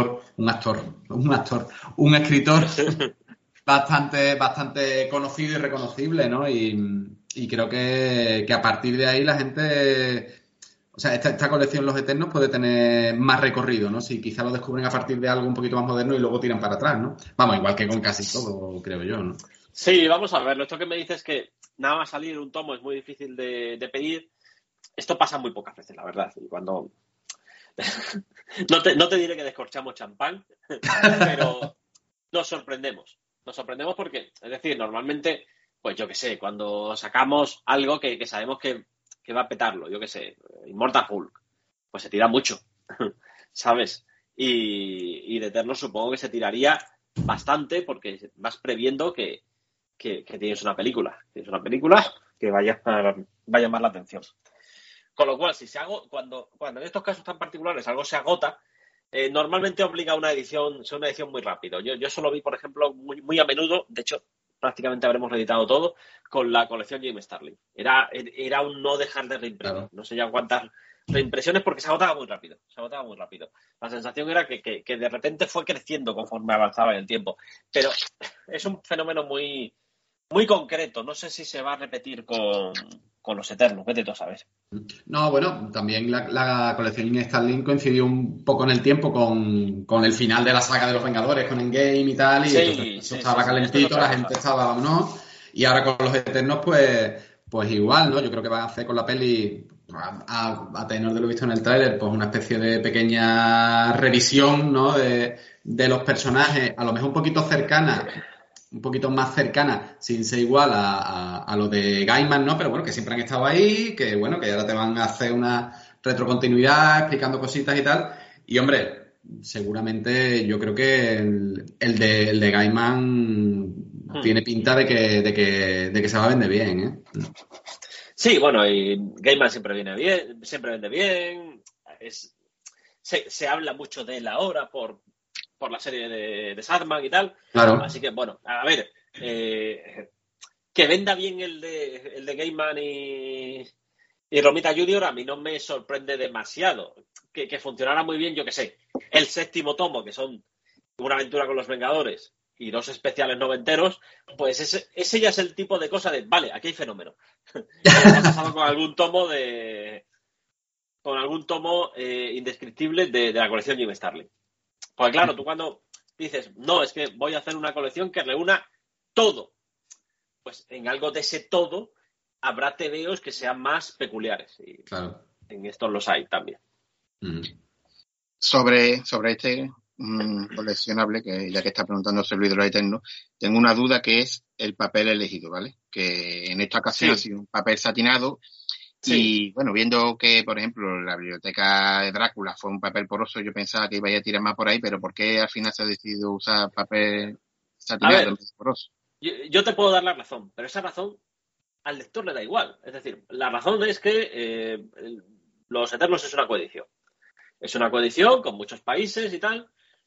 un escritor bastante conocido y reconocible, ¿no? Y creo que a partir de ahí la gente... O sea, esta colección Los Eternos puede tener más recorrido, ¿no? Si quizá lo descubren a partir de algo un poquito más moderno y luego tiran para atrás, ¿no? Vamos, igual que con casi todo, creo yo, ¿no? Sí, vamos a verlo. Esto que me dices que nada más salir un tomo es muy difícil de pedir. Esto pasa muy pocas veces, la verdad. Y cuando... no te diré que descorchamos champán, pero nos sorprendemos. Nos sorprendemos porque, es decir, normalmente, pues yo qué sé, cuando sacamos algo que sabemos que va a petarlo, yo qué sé, Immortal Hulk, pues se tira mucho, ¿sabes? Y de Eterno supongo que se tiraría bastante porque vas previendo que tienes una película que vaya a llamar la atención. Con lo cual, cuando en estos casos tan particulares algo se agota, normalmente obliga a una edición muy rápido. Yo eso lo vi, por ejemplo, muy, muy a menudo, de hecho, prácticamente habremos reeditado todo con la colección James Starlin. Era un no dejar de reimprimir. Claro. No sé ya cuántas reimpresiones porque se agotaba muy rápido. La sensación era que de repente fue creciendo conforme avanzaba en el tiempo. Pero es un fenómeno muy, muy concreto. No sé si se va a repetir con los Eternos. Vete tú a saber. No, bueno, también la colección Starlin coincidió un poco en el tiempo con el final de la saga de los Vengadores, con Endgame y tal, y entonces eso estaba calentito, la gente estaba, ¿no? Y ahora con los Eternos, pues igual, ¿no? Yo creo que van a hacer con la peli, a tenor de lo visto en el tráiler, pues una especie de pequeña revisión, ¿no? De los personajes, a lo mejor un poquito más cercana, sin ser igual a lo de Gaiman, ¿no? Pero bueno, que siempre han estado ahí, que bueno, que ahora te van a hacer una retrocontinuidad explicando cositas y tal. Y hombre, seguramente yo creo que el de Gaiman tiene pinta de que se va a vender bien, ¿eh? Sí, bueno, y Gaiman siempre viene bien, siempre vende bien. Se habla mucho de él ahora por la serie de Sandman y tal. Claro. Así que, bueno, a ver, que venda bien el de Gaiman y Romita Junior a mí no me sorprende demasiado. Que funcionara muy bien, yo que sé. El 7º tomo, que son una aventura con los Vengadores y 2 especiales noventeros, pues ese ya es el tipo de cosa de, vale, aquí hay fenómeno. Ha pasado con algún tomo indescriptible de la colección Jim Starlin. Pues claro, tú cuando dices, no, es que voy a hacer una colección que reúna todo, pues en algo de ese todo habrá tebeos que sean más peculiares. Y claro. En estos los hay también. Sobre este coleccionable, que ya que está preguntando sobre Luis de los Eternos, tengo una duda que es el papel elegido, ¿vale? Que en esta ocasión ha sido un papel satinado. Sí. Y bueno, viendo que, por ejemplo, la biblioteca de Drácula fue un papel poroso, yo pensaba que iba a tirar más por ahí, pero ¿por qué al final se ha decidido usar papel satinado en vez de poroso? Yo te puedo dar la razón, pero esa razón al lector le da igual. Es decir, la razón es que Los Eternos es una coedición. Es una coedición con muchos países y tal.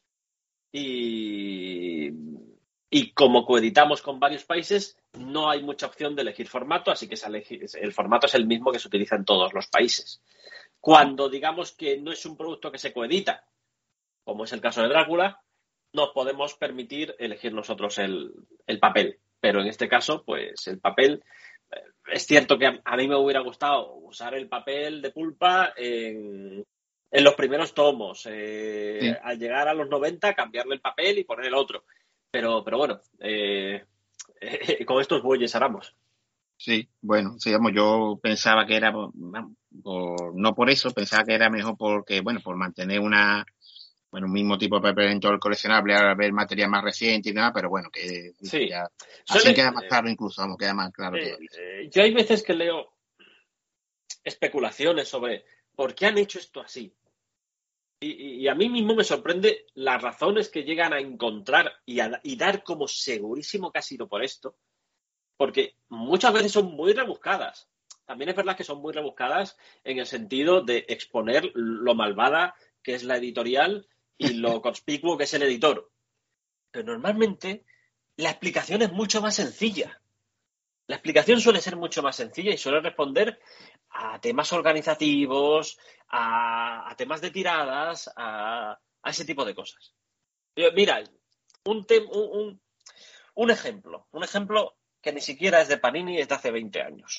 Y como coeditamos con varios países, no hay mucha opción de elegir formato, así que el formato es el mismo que se utiliza en todos los países. Cuando digamos que no es un producto que se coedita, como es el caso de Drácula, nos podemos permitir elegir nosotros el papel. Pero en este caso, pues el papel, es cierto que a mí me hubiera gustado usar el papel de pulpa en los primeros tomos. Sí. Al llegar a los 90, cambiarle el papel y poner el otro. Pero bueno, con estos bueyes haramos. Sí, bueno, digamos, yo pensaba que era, no por eso, pensaba que era mejor porque, bueno, por mantener un mismo tipo de papel en todo el coleccionable, ahora ver material más reciente y nada, pero bueno, que sí. Ya, así queda más claro incluso, queda más claro todavía. Yo hay veces que leo especulaciones sobre por qué han hecho esto así. Y a mí mismo me sorprende las razones que llegan a encontrar y dar como segurísimo que ha sido por esto, porque muchas veces son muy rebuscadas. También es verdad que son muy rebuscadas en el sentido de exponer lo malvada que es la editorial y lo conspicuo que es el editor. Pero normalmente la explicación es mucho más sencilla. La explicación suele ser mucho más sencilla y suele responder a temas organizativos, a temas de tiradas, a ese tipo de cosas. Mira, un ejemplo que ni siquiera es de Panini, es de hace 20 años.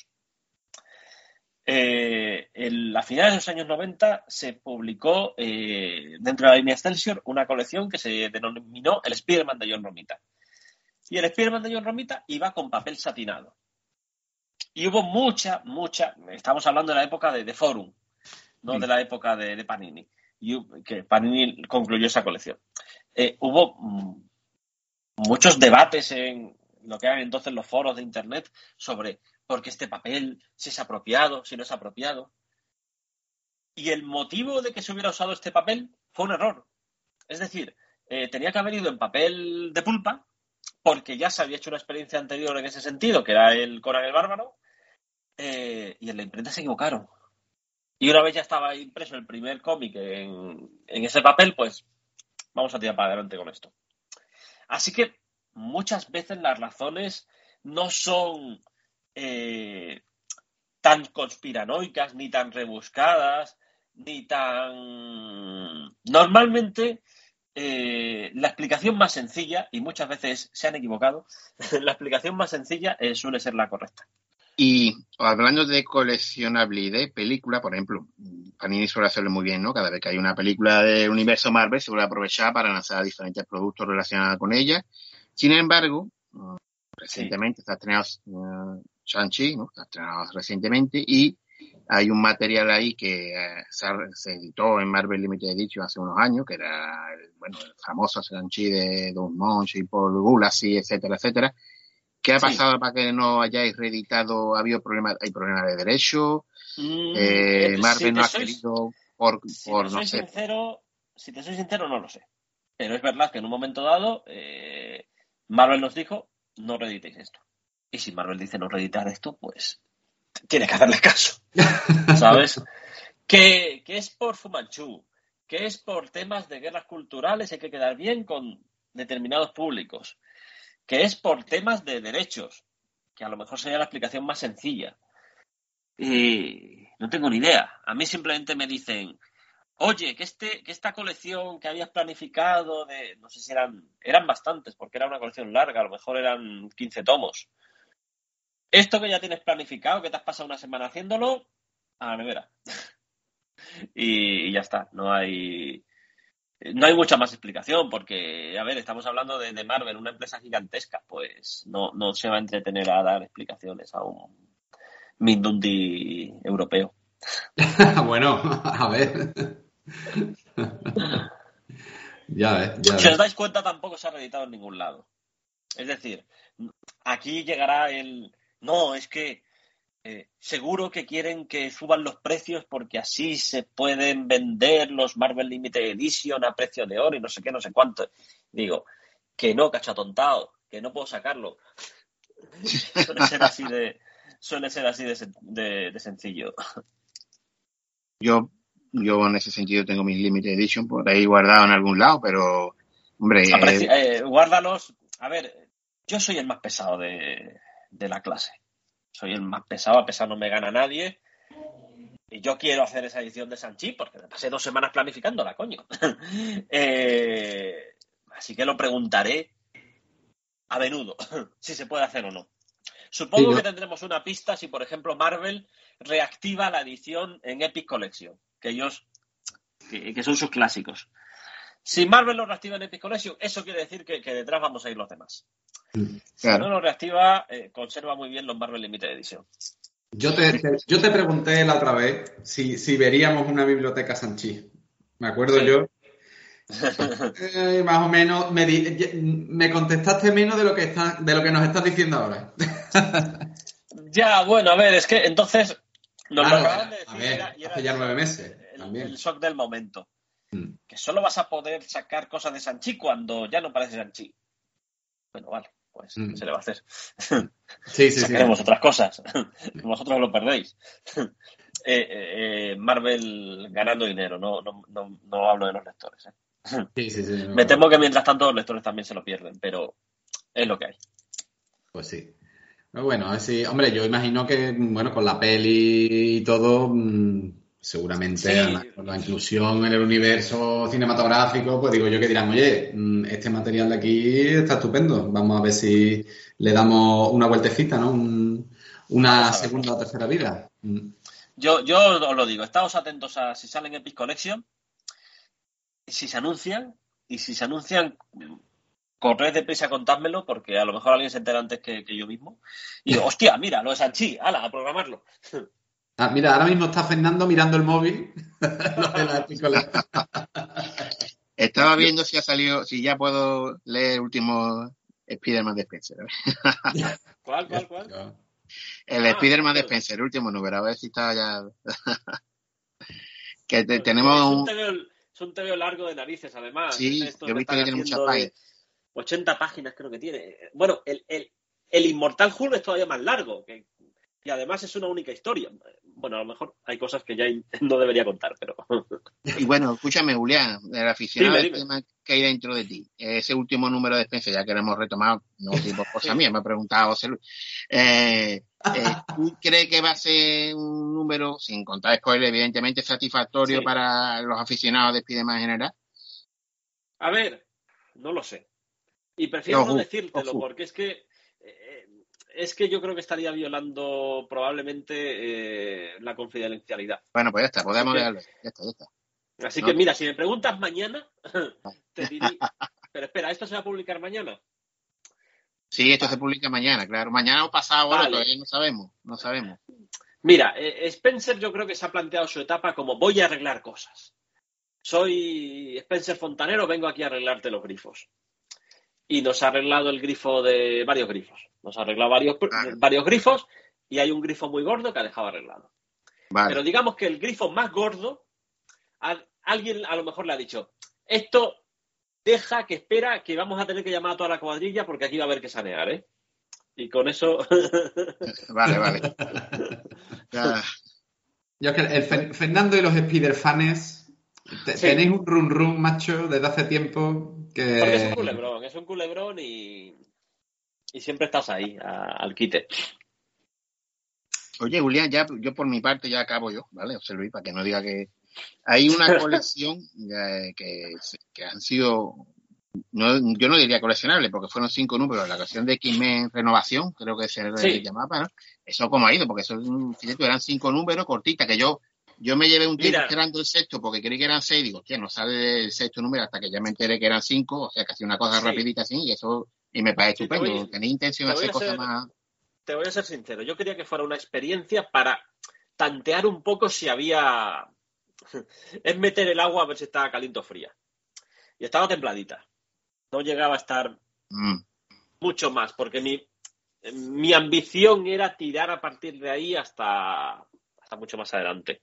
A finales de los años 90 se publicó dentro de la línea Excelsior una colección que se denominó el Spider-Man de John Romita. Y el Spider-Man de John Romita iba con papel satinado. Y hubo mucha, estamos hablando de la época de Forum, no sí. De la época de Panini, que Panini concluyó esa colección. Hubo muchos debates en lo que eran entonces los foros de internet sobre por qué este papel, si es apropiado, si no es apropiado. Y el motivo de que se hubiera usado este papel fue un error. Es decir, tenía que haber ido en papel de pulpa, porque ya se había hecho una experiencia anterior en ese sentido, que era el Conan el Bárbaro, y en la imprenta se equivocaron. Y una vez ya estaba impreso el primer cómic en ese papel, pues vamos a tirar para adelante con esto. Así que muchas veces las razones no son tan conspiranoicas, ni tan rebuscadas, ni tan... Normalmente la explicación más sencilla, y muchas veces se han equivocado, la explicación más sencilla suele ser la correcta. Y hablando de coleccionabilidad de película, por ejemplo, Panini suele hacerlo muy bien, ¿no? Cada vez que hay una película del universo Marvel, se suele aprovechar para lanzar diferentes productos relacionados con ella. Sin embargo, recientemente se ha estrenado Shang-Chi, ¿no? Se ha estrenado recientemente y hay un material ahí que se editó en Marvel Limited Edition hace unos años, que era el famoso Shang-Chi de Don Monch y Paul Gulacy, etcétera, etcétera. ¿Qué ha pasado para que no hayáis reeditado? ¿Ha habido problemas? ¿Hay problemas de derecho? Marvel no ha querido no sé. Sincero, si te soy sincero, no lo sé. Pero es verdad que en un momento dado Marvel nos dijo, no reeditéis esto. Y si Marvel dice no reeditar esto, pues tienes que hacerle caso, ¿sabes? Que es por Fu Manchu, que es por temas de guerras culturales, hay que quedar bien con determinados públicos, que es por temas de derechos, que a lo mejor sería la explicación más sencilla. Y no tengo ni idea. A mí simplemente me dicen, oye, que esta colección que habías planificado no sé si eran bastantes, porque era una colección larga, a lo mejor eran 15 tomos. Esto que ya tienes planificado, que te has pasado una semana haciéndolo, a la nevera. Y ya está, no hay mucha más explicación, porque, a ver, estamos hablando de Marvel, una empresa gigantesca, pues no se va a entretener a dar explicaciones a un Mindundi europeo. Bueno, a ver. Ya ves. Si os dais cuenta, tampoco se ha reeditado en ningún lado. Es decir, aquí llegará no, es que seguro que quieren que suban los precios porque así se pueden vender los Marvel Limited Edition a precio de oro y no sé qué, no sé cuánto. Digo, que no, cachatontao, que no puedo sacarlo. Suele ser así de sencillo. Yo en ese sentido tengo mis Limited Edition por ahí guardado en algún lado, pero, hombre... Guárdalos. A ver, yo soy el más pesado de la clase. Soy el más pesado, a pesar no me gana nadie. Y yo quiero hacer esa edición de Sanchi porque me pasé 2 semanas planificándola, coño. Así que lo preguntaré a menudo, si se puede hacer o no. Supongo que tendremos una pista si, por ejemplo, Marvel reactiva la edición en Epic Collection, que ellos, que son sus clásicos. Si Marvel lo reactiva en Epic Collection, eso quiere decir que detrás vamos a ir los demás. Claro. Si no lo reactiva, conserva muy bien los Marvel Limited Edition. Yo te pregunté la otra vez si veríamos una biblioteca Sanchi. Me acuerdo yo. Más o menos me contestaste menos de lo que nos estás diciendo ahora. Ya, bueno, a ver, es que entonces nos claro, lo acaban de decir. A ver, hace ya 9 meses. El shock del momento. Que solo vas a poder sacar cosas de Sanchi cuando ya no parece Sanchi. Bueno, vale, pues ¿qué se le va a hacer? Sí. Sacaremos otras cosas. Vosotros lo perdéis. Marvel ganando dinero, no hablo de los lectores. Sí. Me temo que mientras tanto los lectores también se lo pierden, pero es lo que hay. Pues sí. Bueno, sí, hombre, yo imagino que, bueno, con la peli y todo, seguramente con la inclusión en el universo cinematográfico, pues digo yo que dirán, oye, este material de aquí está estupendo, vamos a ver si le damos una vueltecita, ¿no? Una segunda o tercera vida. Yo os lo digo, estáos atentos a si salen Epic Collection, si se anuncian, corred deprisa a contádmelo, porque a lo mejor alguien se entera antes que yo mismo. Y digo, hostia, mira, lo de Sanchi, hala, a programarlo. Mira, ahora mismo está Fernando mirando el móvil. Lo de la Epic Collection. Estaba viendo si ya puedo leer el último Spider-Man de Spencer. ¿Cuál? El Spider-Man de Spencer, el último número, a ver si está ya... que tenemos Es un TVO largo de narices, además. Sí, yo he visto que tiene muchas páginas. 80 páginas creo que tiene. Bueno, el Inmortal Hulk es todavía más largo, y además es una única historia. Bueno, a lo mejor hay cosas que ya no debería contar, pero... Y bueno, escúchame, Julián, el aficionado del tema que hay dentro de ti, ese último número de Spencer, ya que lo hemos retomado, no tipo cosa mía, me ha preguntado José Luis. ¿Tú crees que va a ser un número, sin contar spoiler, evidentemente satisfactorio para los aficionados de Spider-Man en general? A ver, no lo sé. Y prefiero no decírtelo, porque es que yo creo que estaría violando probablemente la confidencialidad. Bueno, pues ya está, podemos dejarlo. Ya está. Así que mira, si me preguntas mañana, te diría... Pero espera, ¿esto se va a publicar mañana? Sí, esto se publica mañana, claro. Mañana o pasado, ahora todavía no sabemos. Mira, Spencer yo creo que se ha planteado su etapa como voy a arreglar cosas. Soy Spencer Fontanero, vengo aquí a arreglarte los grifos. Y nos ha arreglado el grifo de varios grifos. Nos ha arreglado varios grifos y hay un grifo muy gordo que ha dejado arreglado. Vale. Pero digamos que el grifo más gordo, alguien a lo mejor le ha dicho, esto deja que espera que vamos a tener que llamar a toda la cuadrilla porque aquí va a haber que sanear, ¿eh? Y con eso... Vale. Ya. Yo que Fernando y los Spider-Fanes tenéis un run, macho, desde hace tiempo que... Porque es un culebrón y siempre estás ahí, al quite. Oye, Julián, ya yo por mi parte ya acabo yo, ¿vale? José Luis, para que no diga que... Hay una colección que han sido... yo no diría coleccionable, porque fueron 5 números. La colección de X-Men Renovación, creo que se llamaba, ¿no? Eso como ha ido, porque eso eran 5 números cortitas, que yo me llevé un tiempo esperando el sexto, porque creí que eran 6, digo, hostia, no sale el sexto número hasta que ya me enteré que eran 5, o sea, que hacía una cosa rapidita así, y me parece estupendo. ¿Tenéis intención de hacer cosas más...? Te voy a ser sincero, yo quería que fuera una experiencia para tantear un poco si había... es meter el agua a ver si estaba caliente o fría. Y estaba templadita. No llegaba a estar mucho más, porque mi ambición era tirar a partir de ahí hasta mucho más adelante.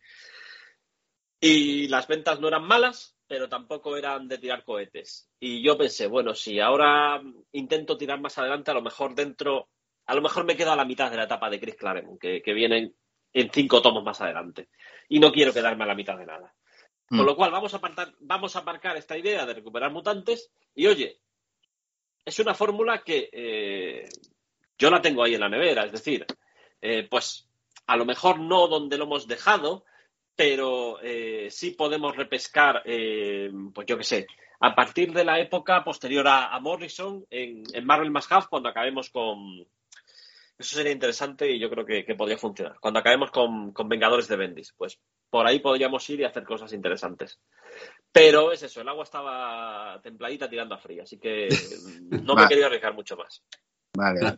Y las ventas no eran malas, pero tampoco eran de tirar cohetes. Y yo pensé, bueno, si ahora intento tirar más adelante, a lo mejor me quedo a la mitad de la etapa de Chris Claremont, que vienen en 5 tomos más adelante. Y no quiero quedarme a la mitad de nada. Con lo cual, vamos a aparcar esta idea de recuperar mutantes. Y oye, es una fórmula que yo la tengo ahí en la nevera. Es decir, pues a lo mejor no donde lo hemos dejado, pero sí podemos repescar, pues yo qué sé, a partir de la época posterior a Morrison en Marvel Must Have, cuando acabemos con... Eso sería interesante y yo creo que podría funcionar. Cuando acabemos con Vengadores de Bendis, pues por ahí podríamos ir y hacer cosas interesantes. Pero es eso, el agua estaba templadita tirando a fría, así que no me quería arriesgar mucho más. Vale.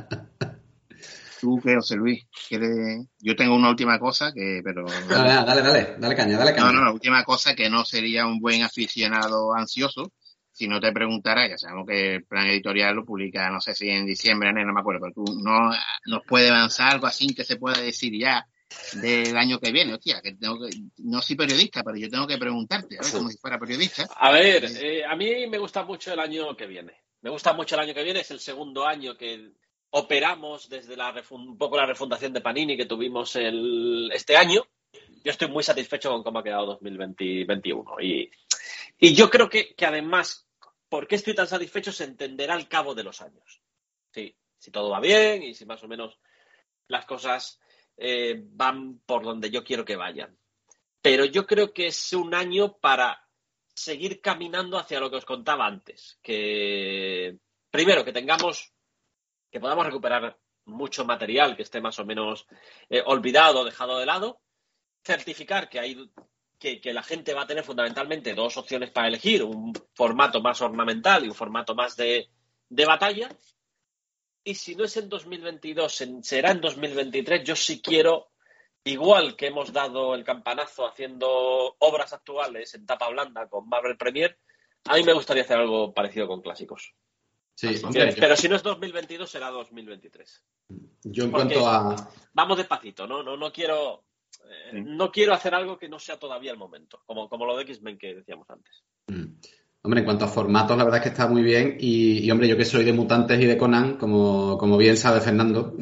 ¿Tú qué, José Luis? Yo tengo una última cosa pero... Dale caña. No, la última cosa que no sería un buen aficionado ansioso. Si no te preguntara, ya sabemos que el plan editorial lo publica, no sé si en diciembre, enero, no me acuerdo, pero tú no nos puedes avanzar algo así que se pueda decir ya del año que viene. Hostia, no soy periodista, pero yo tengo que preguntarte, a ver, como si fuera periodista. A ver, a mí me gusta mucho el año que viene. Es el segundo año que operamos desde un poco la refundación de Panini que tuvimos este año. Yo estoy muy satisfecho con cómo ha quedado 2021 y yo creo que además, ¿por qué estoy tan satisfecho? Se entenderá al cabo de los años. Sí, si todo va bien y si más o menos las cosas van por donde yo quiero que vayan. Pero yo creo que es un año para seguir caminando hacia lo que os contaba antes. Que primero, que podamos recuperar mucho material que esté más o menos olvidado, dejado de lado. Certificar que la gente va a tener fundamentalmente 2 opciones para elegir, un formato más ornamental y un formato más de batalla. Y si no es en 2022, será en 2023. Yo sí quiero, igual que hemos dado el campanazo haciendo obras actuales en tapa blanda con Marvel Premier, a mí me gustaría hacer algo parecido con clásicos. Sí, hombre, pero si no es 2022, será 2023. Yo en cuanto a... Vamos despacito, no quiero... No quiero hacer algo que no sea todavía el momento, como lo de X-Men que decíamos antes. Hombre, en cuanto a formatos, la verdad es que está muy bien. Y hombre, yo que soy de Mutantes y de Conan, como bien sabe Fernando,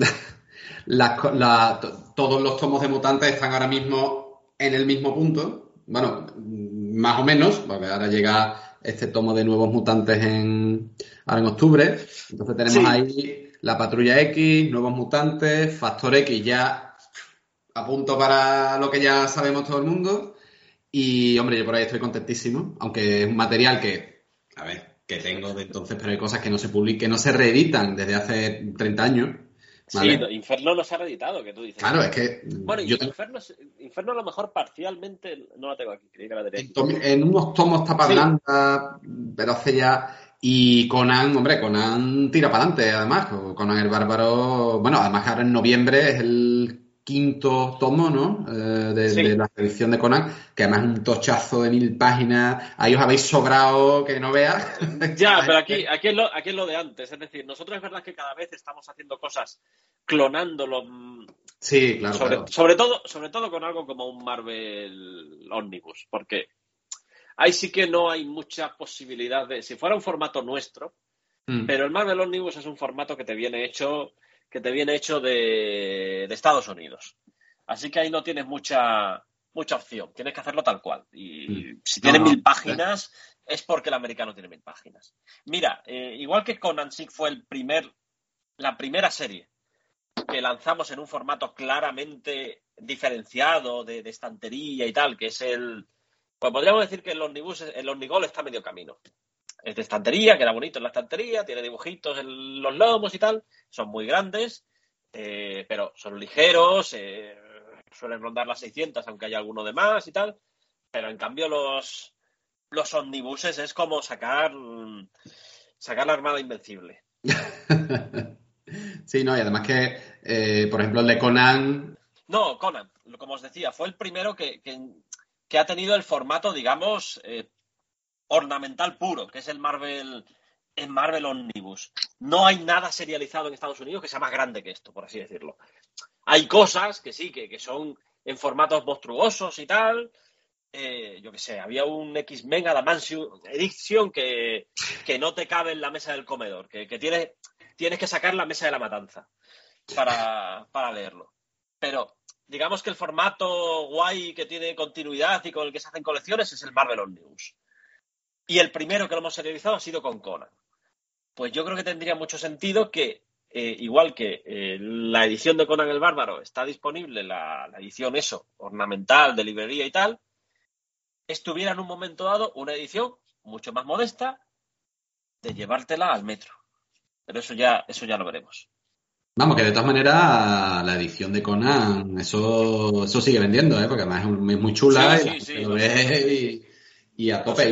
todos los tomos de Mutantes están ahora mismo en el mismo punto. Bueno, más o menos, porque ahora llega este tomo de Nuevos Mutantes ahora en octubre. Entonces tenemos ahí la Patrulla X, Nuevos Mutantes, Factor X ya a punto para lo que ya sabemos todo el mundo. Y, hombre, yo por ahí estoy contentísimo, aunque es un material que tengo de entonces, pero hay cosas que no se publican, que no se reeditan desde hace 30 años. ¿Vale? Sí, Inferno no se ha reeditado, que tú dices. Claro, es que... Bueno, Inferno a lo mejor parcialmente no la tengo aquí, creí que la tenía aquí. En unos tomos tapa blanda, pero hace ya... Y Conan tira para adelante, además. Conan el Bárbaro... Bueno, además ahora en noviembre es el 5º tomo, ¿no? De la edición de Conan, que además es un tochazo de 1000 páginas. Ahí os habéis sobrado que no veas. Ya, pero aquí es lo de antes. Es decir, nosotros es verdad que cada vez estamos haciendo cosas clonándolo. Sí, claro. Sobre todo con algo como un Marvel Omnibus, porque ahí sí que no hay mucha posibilidad de... Si fuera un formato nuestro, pero el Marvel Omnibus es un formato que te viene hecho de Estados Unidos. Así que ahí no tienes mucha opción. Tienes que hacerlo tal cual. Y si tiene 1000 páginas, es porque el americano tiene 1000 páginas. Mira, igual que Conan sí fue la primera serie que lanzamos en un formato claramente diferenciado de estantería y tal, que es pues podríamos decir que el Omnigol está a medio camino. Es de estantería, queda bonito en la estantería, tiene dibujitos en los lomos y tal, son muy grandes, pero son ligeros, suelen rondar las 600, aunque haya alguno de más y tal, pero en cambio los omnibuses es como sacar la Armada Invencible. Sí, no, y además que, por ejemplo, el de Conan... No, Conan, como os decía, fue el primero que ha tenido el formato, digamos, ornamental puro, que es el Marvel Omnibus. No hay nada serializado en Estados Unidos que sea más grande que esto, por así decirlo. Hay cosas que sí, que son en formatos monstruosos y tal. Yo qué sé, había un X-Men Adamantium Edition que no te cabe en la mesa del comedor, que tienes que sacar la mesa de la matanza para leerlo. Pero digamos que el formato guay que tiene continuidad y con el que se hacen colecciones es el Marvel Omnibus. Y el primero que lo hemos serializado ha sido con Conan. Pues yo creo que tendría mucho sentido que, igual que la edición de Conan el Bárbaro está disponible, la edición ornamental, de librería y tal, estuviera en un momento dado una edición mucho más modesta de llevártela al metro. Pero eso ya lo veremos. Vamos, que de todas maneras la edición de Conan, eso sigue vendiendo, porque además es muy chula y lo ves y a tope,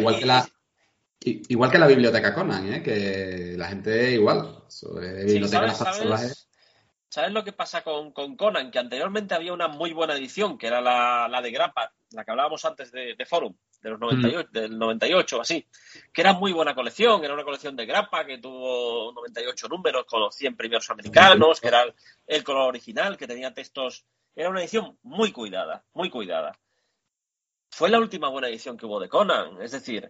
igual que la biblioteca Conan, que la gente igual. Eso es biblioteca salvaje. ¿Sabes lo que pasa con Conan? Que anteriormente había una muy buena edición, que era la de Grappa, la que hablábamos antes de Forum, de los 98, del 98 así, que era muy buena colección, era una colección de Grappa que tuvo 98 números con los 100 primeros americanos, que era el color original, que tenía textos, era una edición muy cuidada, muy cuidada. Fue la última buena edición que hubo de Conan, es decir,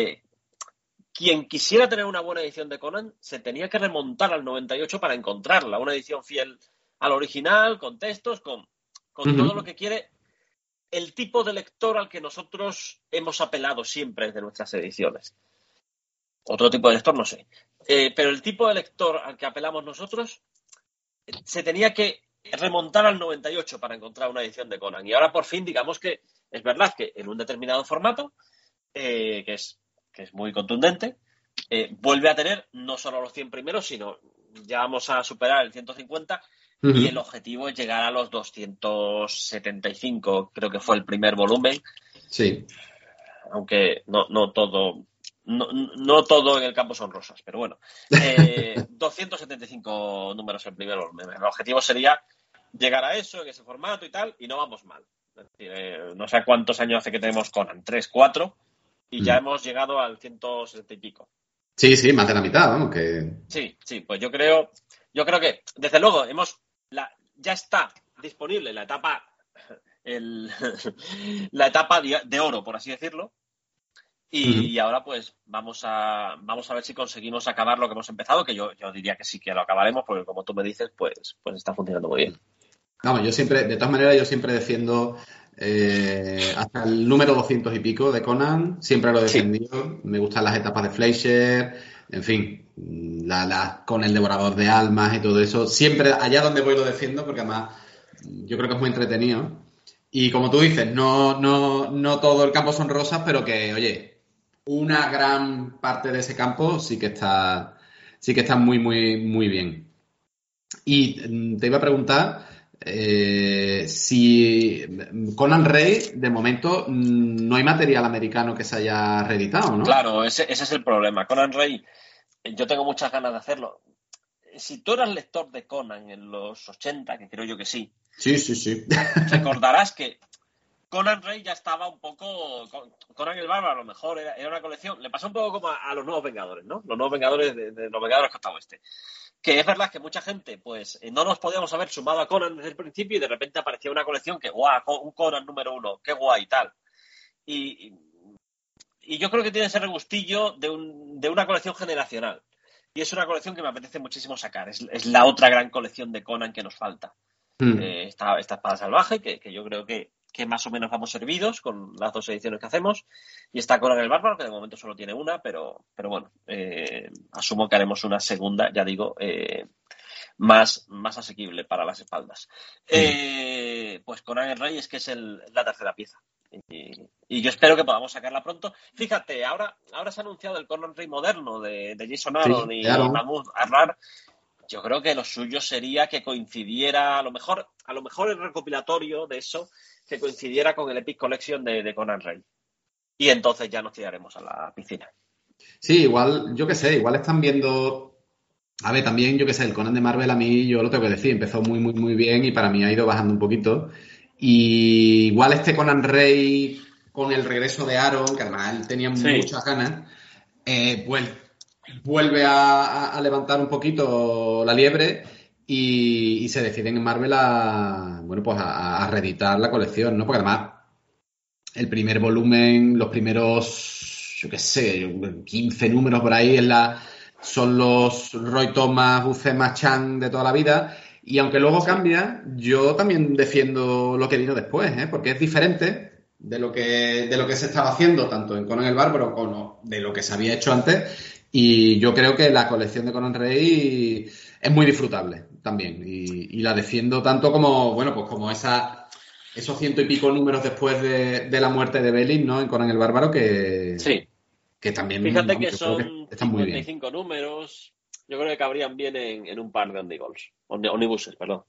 quien quisiera tener una buena edición de Conan se tenía que remontar al 98 para encontrarla, una edición fiel al original, con textos, con todo lo que quiere el tipo de lector al que nosotros hemos apelado siempre desde nuestras ediciones. Otro tipo de lector no sé. Pero el tipo de lector al que apelamos nosotros se tenía que remontar al 98 para encontrar una edición de Conan. Y ahora por fin, digamos que es verdad que en un determinado formato, que es muy contundente, vuelve a tener no solo los 100 primeros, sino ya vamos a superar el 150 y el objetivo es llegar a los 275, creo que fue el primer volumen. Sí. Aunque no todo en el campo son rosas, pero bueno. 275 números el primer volumen. El objetivo sería llegar a eso, en ese formato y tal, y no vamos mal. Es decir, no sé cuántos años hace que tenemos Conan, 3, 4, y ya hemos llegado al 170 y pico. Sí, más de la mitad, vamos, que... Sí, pues yo creo que, desde luego, ya está disponible la etapa de oro, por así decirlo, y ahora pues vamos a ver si conseguimos acabar lo que hemos empezado, que yo diría que sí que lo acabaremos, porque como tú me dices, pues está funcionando muy bien. Vamos, de todas maneras, yo siempre defiendo hasta el número 200 y pico de Conan, siempre lo he defendido. Sí. Me gustan las etapas de Fleischer, en fin, con el devorador de almas y todo eso. Siempre, allá donde voy lo defiendo, porque además yo creo que es muy entretenido. Y como tú dices, no todo el campo son rosas, pero que, oye, una gran parte de ese campo sí que está muy, muy, muy bien. Y te iba a preguntar si Conan Rey, de momento, no hay material americano que se haya reeditado, ¿no? Claro, ese es el problema. Conan Rey, yo tengo muchas ganas de hacerlo. Si tú eras lector de Conan en los 80, que creo yo que sí. Sí. Recordarás que Conan Rey ya estaba un poco... Conan el Bárbaro a lo mejor era una colección... Le pasó un poco como a los Nuevos Vengadores, ¿no? Los Nuevos Vengadores de los Vengadores Costa Oeste. Que es verdad que mucha gente, pues, no nos podíamos haber sumado a Conan desde el principio y de repente aparecía una colección que, ¡guau! Un Conan número 1, qué guay y tal. Y y yo creo que tiene ese regustillo de una colección generacional. Y es una colección que me apetece muchísimo sacar. Es la otra gran colección de Conan que nos falta. Esta espada salvaje, que yo creo que más o menos vamos servidos con las 2 ediciones que hacemos. Y está Conan el Bárbaro, que de momento solo tiene una, pero bueno, asumo que haremos una segunda, ya digo, más asequible para las espaldas. Pues Conan el Rey es que es la tercera pieza. Y yo espero que podamos sacarla pronto. Fíjate, ahora se ha anunciado el Conan Rey moderno de Jason Aaron y Mahmoud Arrar. Yo creo que lo suyo sería que coincidiera, a lo mejor el recopilatorio de eso, que coincidiera con el Epic Collection de Conan Rey. Y entonces ya nos tiraremos a la piscina. Sí, igual, yo qué sé, igual están viendo... A ver, también, yo qué sé, el Conan de Marvel a mí, yo lo tengo que decir, empezó muy, muy, muy bien y para mí ha ido bajando un poquito. Y igual este Conan Rey con el regreso de Aaron, que además él tenía muchas ganas, pues vuelve a levantar un poquito la liebre y se deciden en Marvel a reeditar la colección, ¿no? Porque además el primer volumen, los primeros, yo qué sé, 15 números por ahí son los Roy Thomas, Buscema Chan de toda la vida. Y aunque luego cambia, yo también defiendo lo que vino después, porque es diferente de lo que se estaba haciendo tanto en Conan el Bárbaro como de lo que se había hecho antes. Y yo creo que la colección de Conan Rey es muy disfrutable también. Y la defiendo tanto como, bueno, pues como esos 100 y pico números después de la muerte de Belin, ¿no? En Conan el Bárbaro, que también... Fíjate que son están muy bien. 55 números. Yo creo que cabrían bien en un par de omnibuses, perdón.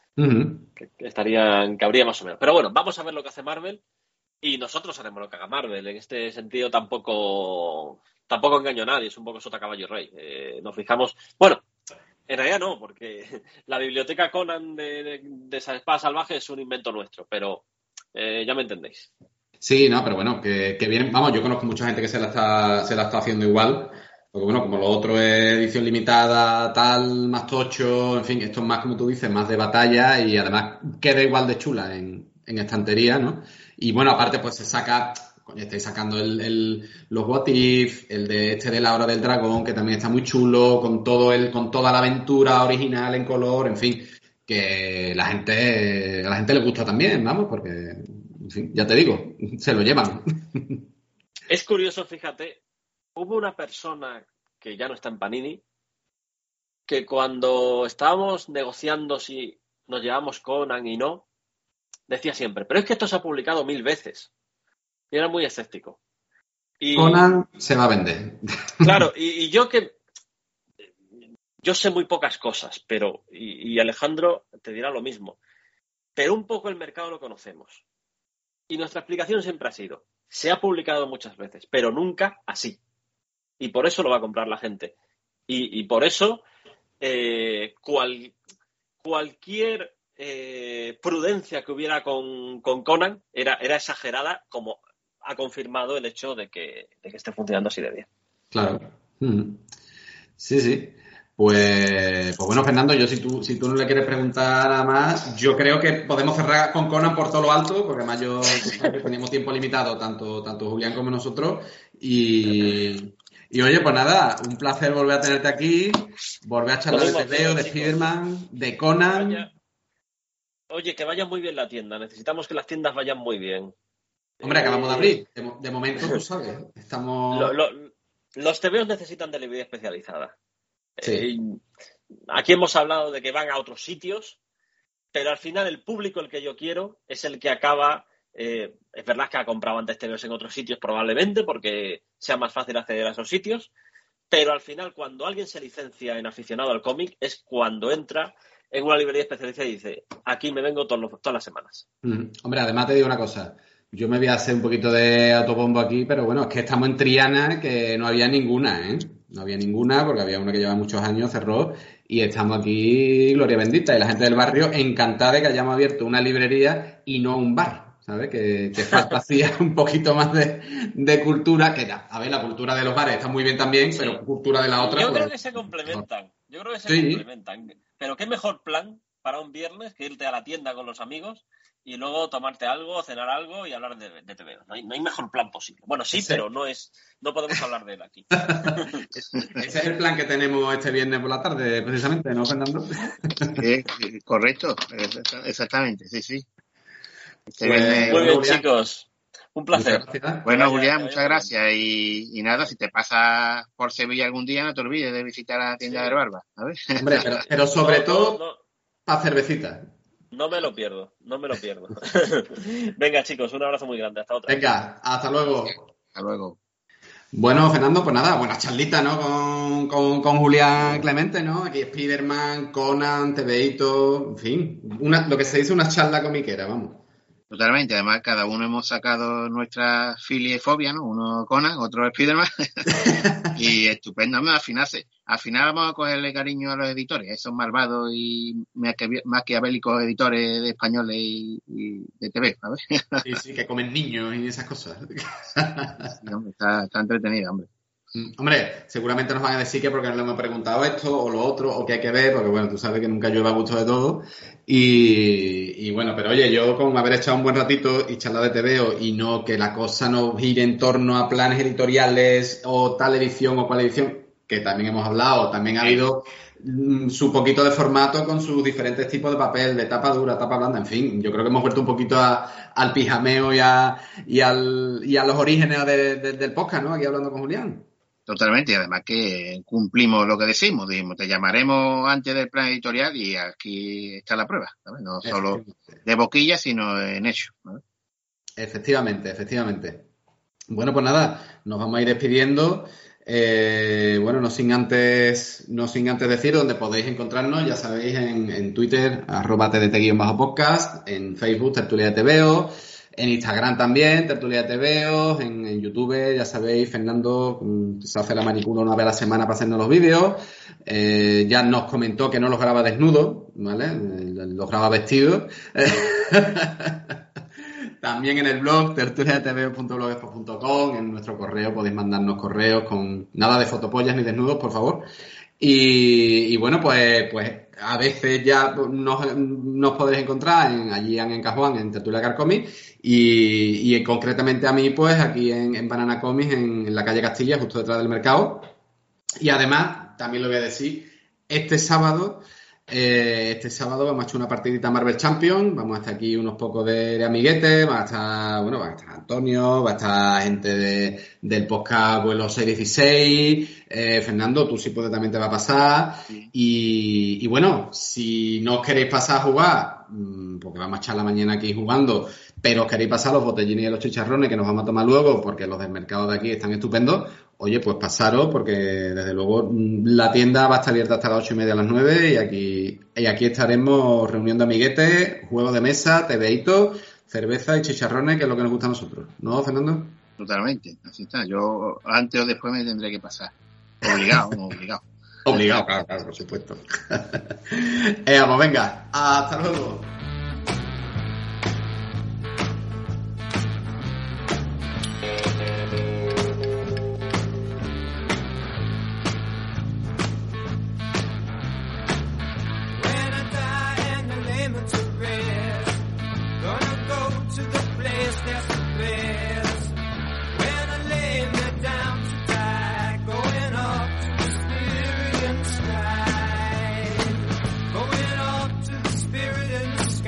Que cabría más o menos. Pero bueno, vamos a ver lo que hace Marvel y nosotros haremos lo que haga Marvel. En este sentido tampoco engaño a nadie, es un poco sota caballo rey. Nos fijamos... Bueno, en realidad no, porque la biblioteca Conan de esa espada salvaje es un invento nuestro, pero ya me entendéis. Sí, no, pero bueno, que vienen... Vamos, yo conozco mucha gente que se la está haciendo igual. Porque bueno, como lo otro es edición limitada, tal, más tocho, en fin, esto es más, como tú dices, más de batalla y además queda igual de chula en estantería, ¿no? Y bueno, aparte pues se saca, estáis sacando los What If, el de la Hora del Dragón, que también está muy chulo, con toda la aventura original en color, en fin, que a la gente le gusta también, vamos, porque, en fin, ya te digo, se lo llevan. Es curioso, fíjate. Hubo una persona que ya no está en Panini, que cuando estábamos negociando si nos llevamos Conan y no, decía siempre, pero es que esto se ha publicado 1000 veces. Y era muy escéptico. Conan se va a vender. Claro, y yo sé muy pocas cosas, pero, y Alejandro te dirá lo mismo, pero un poco el mercado lo conocemos. Y nuestra explicación siempre ha sido, se ha publicado muchas veces, pero nunca así. Y por eso lo va a comprar la gente. Y por eso cualquier prudencia que hubiera con Conan era exagerada, como ha confirmado el hecho de que esté funcionando así de bien. Claro. Sí. Pues bueno, Fernando, yo si tú no le quieres preguntar nada más, yo creo que podemos cerrar con Conan por todo lo alto, porque además tenemos tiempo limitado, tanto Julián como nosotros. Y oye, pues nada, un placer volver a tenerte aquí, volver a charlar de TVO, de Spider-Man, de Conan. Oye, que vaya muy bien la tienda. Necesitamos que las tiendas vayan muy bien. Hombre, acabamos de abrir. De momento, tú sabes, estamos... Los TVOs necesitan delivery especializada. Sí. Aquí hemos hablado de que van a otros sitios, pero al final el público el que yo quiero es el que acaba... es verdad que ha comprado antes TVOs en otros sitios probablemente porque sea más fácil acceder a esos sitios, pero al final cuando alguien se licencia en aficionado al cómic es cuando entra en una librería especializada y dice, aquí me vengo todas las semanas. Hombre, además te digo una cosa, yo me voy a hacer un poquito de autobombo aquí, pero bueno, es que estamos en Triana, que no había ninguna, no había ninguna, porque había una que lleva muchos años, cerró, y estamos aquí, gloria bendita, y la gente del barrio encantada de que hayamos abierto una librería y no un bar, ¿sabes? Que falta hacía un poquito más de cultura, que a ver, la cultura de los bares está muy bien también, sí, pero cultura de la otra... Yo creo que se complementan, complementan, pero qué mejor plan para un viernes que irte a la tienda con los amigos y luego tomarte algo, cenar algo y hablar de TVO. No hay mejor plan posible. Bueno, sí, pero no podemos hablar de él aquí. Ese es el plan que tenemos este viernes por la tarde, precisamente, ¿no, Fernando? Correcto, exactamente, sí. Muy bien, chicos. Un placer. Bueno, Julián, muchas gracias. Y nada, si te pasas por Sevilla algún día, no te olvides de visitar la tienda de Barba. A ver. Hombre, pero sobre todo, para cervecita. No me lo pierdo. Venga, chicos, un abrazo muy grande. Hasta otra. Venga, hasta luego. Hasta luego. Bueno, Fernando, pues nada, buena charlita, ¿no? Con Julián Clemente, ¿no? Aquí Spiderman, Conan, TVito, en fin. Lo que se dice una charla comiquera, vamos. Totalmente, además cada uno hemos sacado nuestra filia y fobia, ¿no? Uno Conan, otro Spiderman. Y estupendo, al final vamos a cogerle cariño a los editores, a esos malvados y maquiavélicos editores de españoles y de TV, ¿sabes? Sí, que comen niños y esas cosas. Sí, hombre, está entretenido, hombre. Hombre, seguramente nos van a decir que porque no le hemos preguntado esto o lo otro o que hay que ver, porque bueno, tú sabes que nunca llueve a gusto de todo. Y bueno, pero oye, yo con haber echado un buen ratito y charlar de TVO y no que la cosa no gire en torno a planes editoriales o tal edición o cual edición, que también hemos hablado, también ha habido su poquito de formato con sus diferentes tipos de papel, de tapa dura, tapa blanda, en fin, yo creo que hemos vuelto un poquito al pijameo y a los orígenes del podcast, ¿no? Aquí hablando con Julián. Totalmente, y además que cumplimos lo que decimos, te llamaremos antes del plan editorial y aquí está la prueba, ¿sabes? No solo de boquilla, sino en hecho, ¿sabes? Efectivamente. Bueno, pues nada, nos vamos a ir despidiendo. Bueno, no sin antes decir dónde podéis encontrarnos, ya sabéis, en Twitter, @tdt_podcast, en Facebook, Tertulia de TVO, en Instagram también, Tertulia de TVO, en YouTube, ya sabéis, Fernando se hace la manicura una vez a la semana para hacernos los vídeos. Ya nos comentó que no los graba desnudo, ¿vale? Los graba vestidos. También en el blog tertuliatv.blogspot.com, en nuestro correo podéis mandarnos correos con nada de fotopollas ni desnudos, por favor. Y bueno, pues a veces ya nos podréis encontrar allí en Cajuán, en Tertulia Carcomic, y concretamente a mí, pues aquí en Banana Comics, en la calle Castilla, justo detrás del mercado. Y además, también lo voy a decir, este sábado vamos a echar una partidita Marvel Champions, vamos a estar aquí unos pocos de amiguetes, va a estar Antonio, va a estar gente del podcast Vuelo 616, Fernando, tú sí puedes, también te va a pasar, y bueno, si no os queréis pasar a jugar, porque vamos a echar la mañana aquí jugando, pero os queréis pasar los botellines y los chicharrones que nos vamos a tomar luego, porque los del mercado de aquí están estupendos, oye, pues pasaros, porque desde luego la tienda va a estar abierta hasta las 8:30 a las 9 y aquí estaremos reuniendo amiguetes, juegos de mesa, TVito, cerveza y chicharrones, que es lo que nos gusta a nosotros, ¿no, Fernando? Totalmente, así está. Yo antes o después me tendré que pasar. Obligado. Obligado, claro, por supuesto. Pues venga, hasta luego. Going up to the spirit and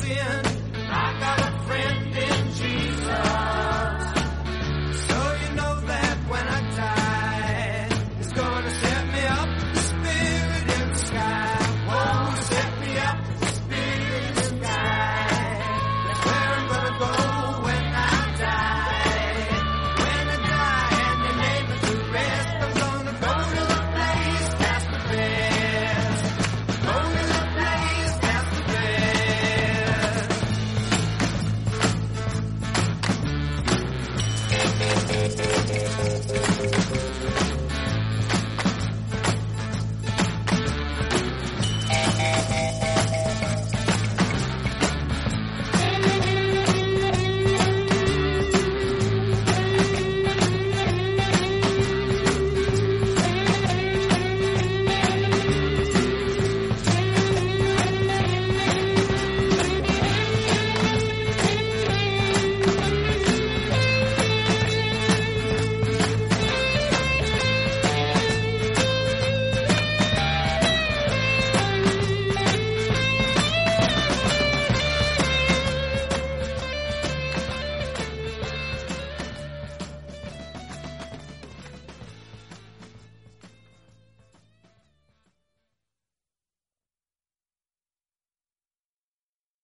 bien.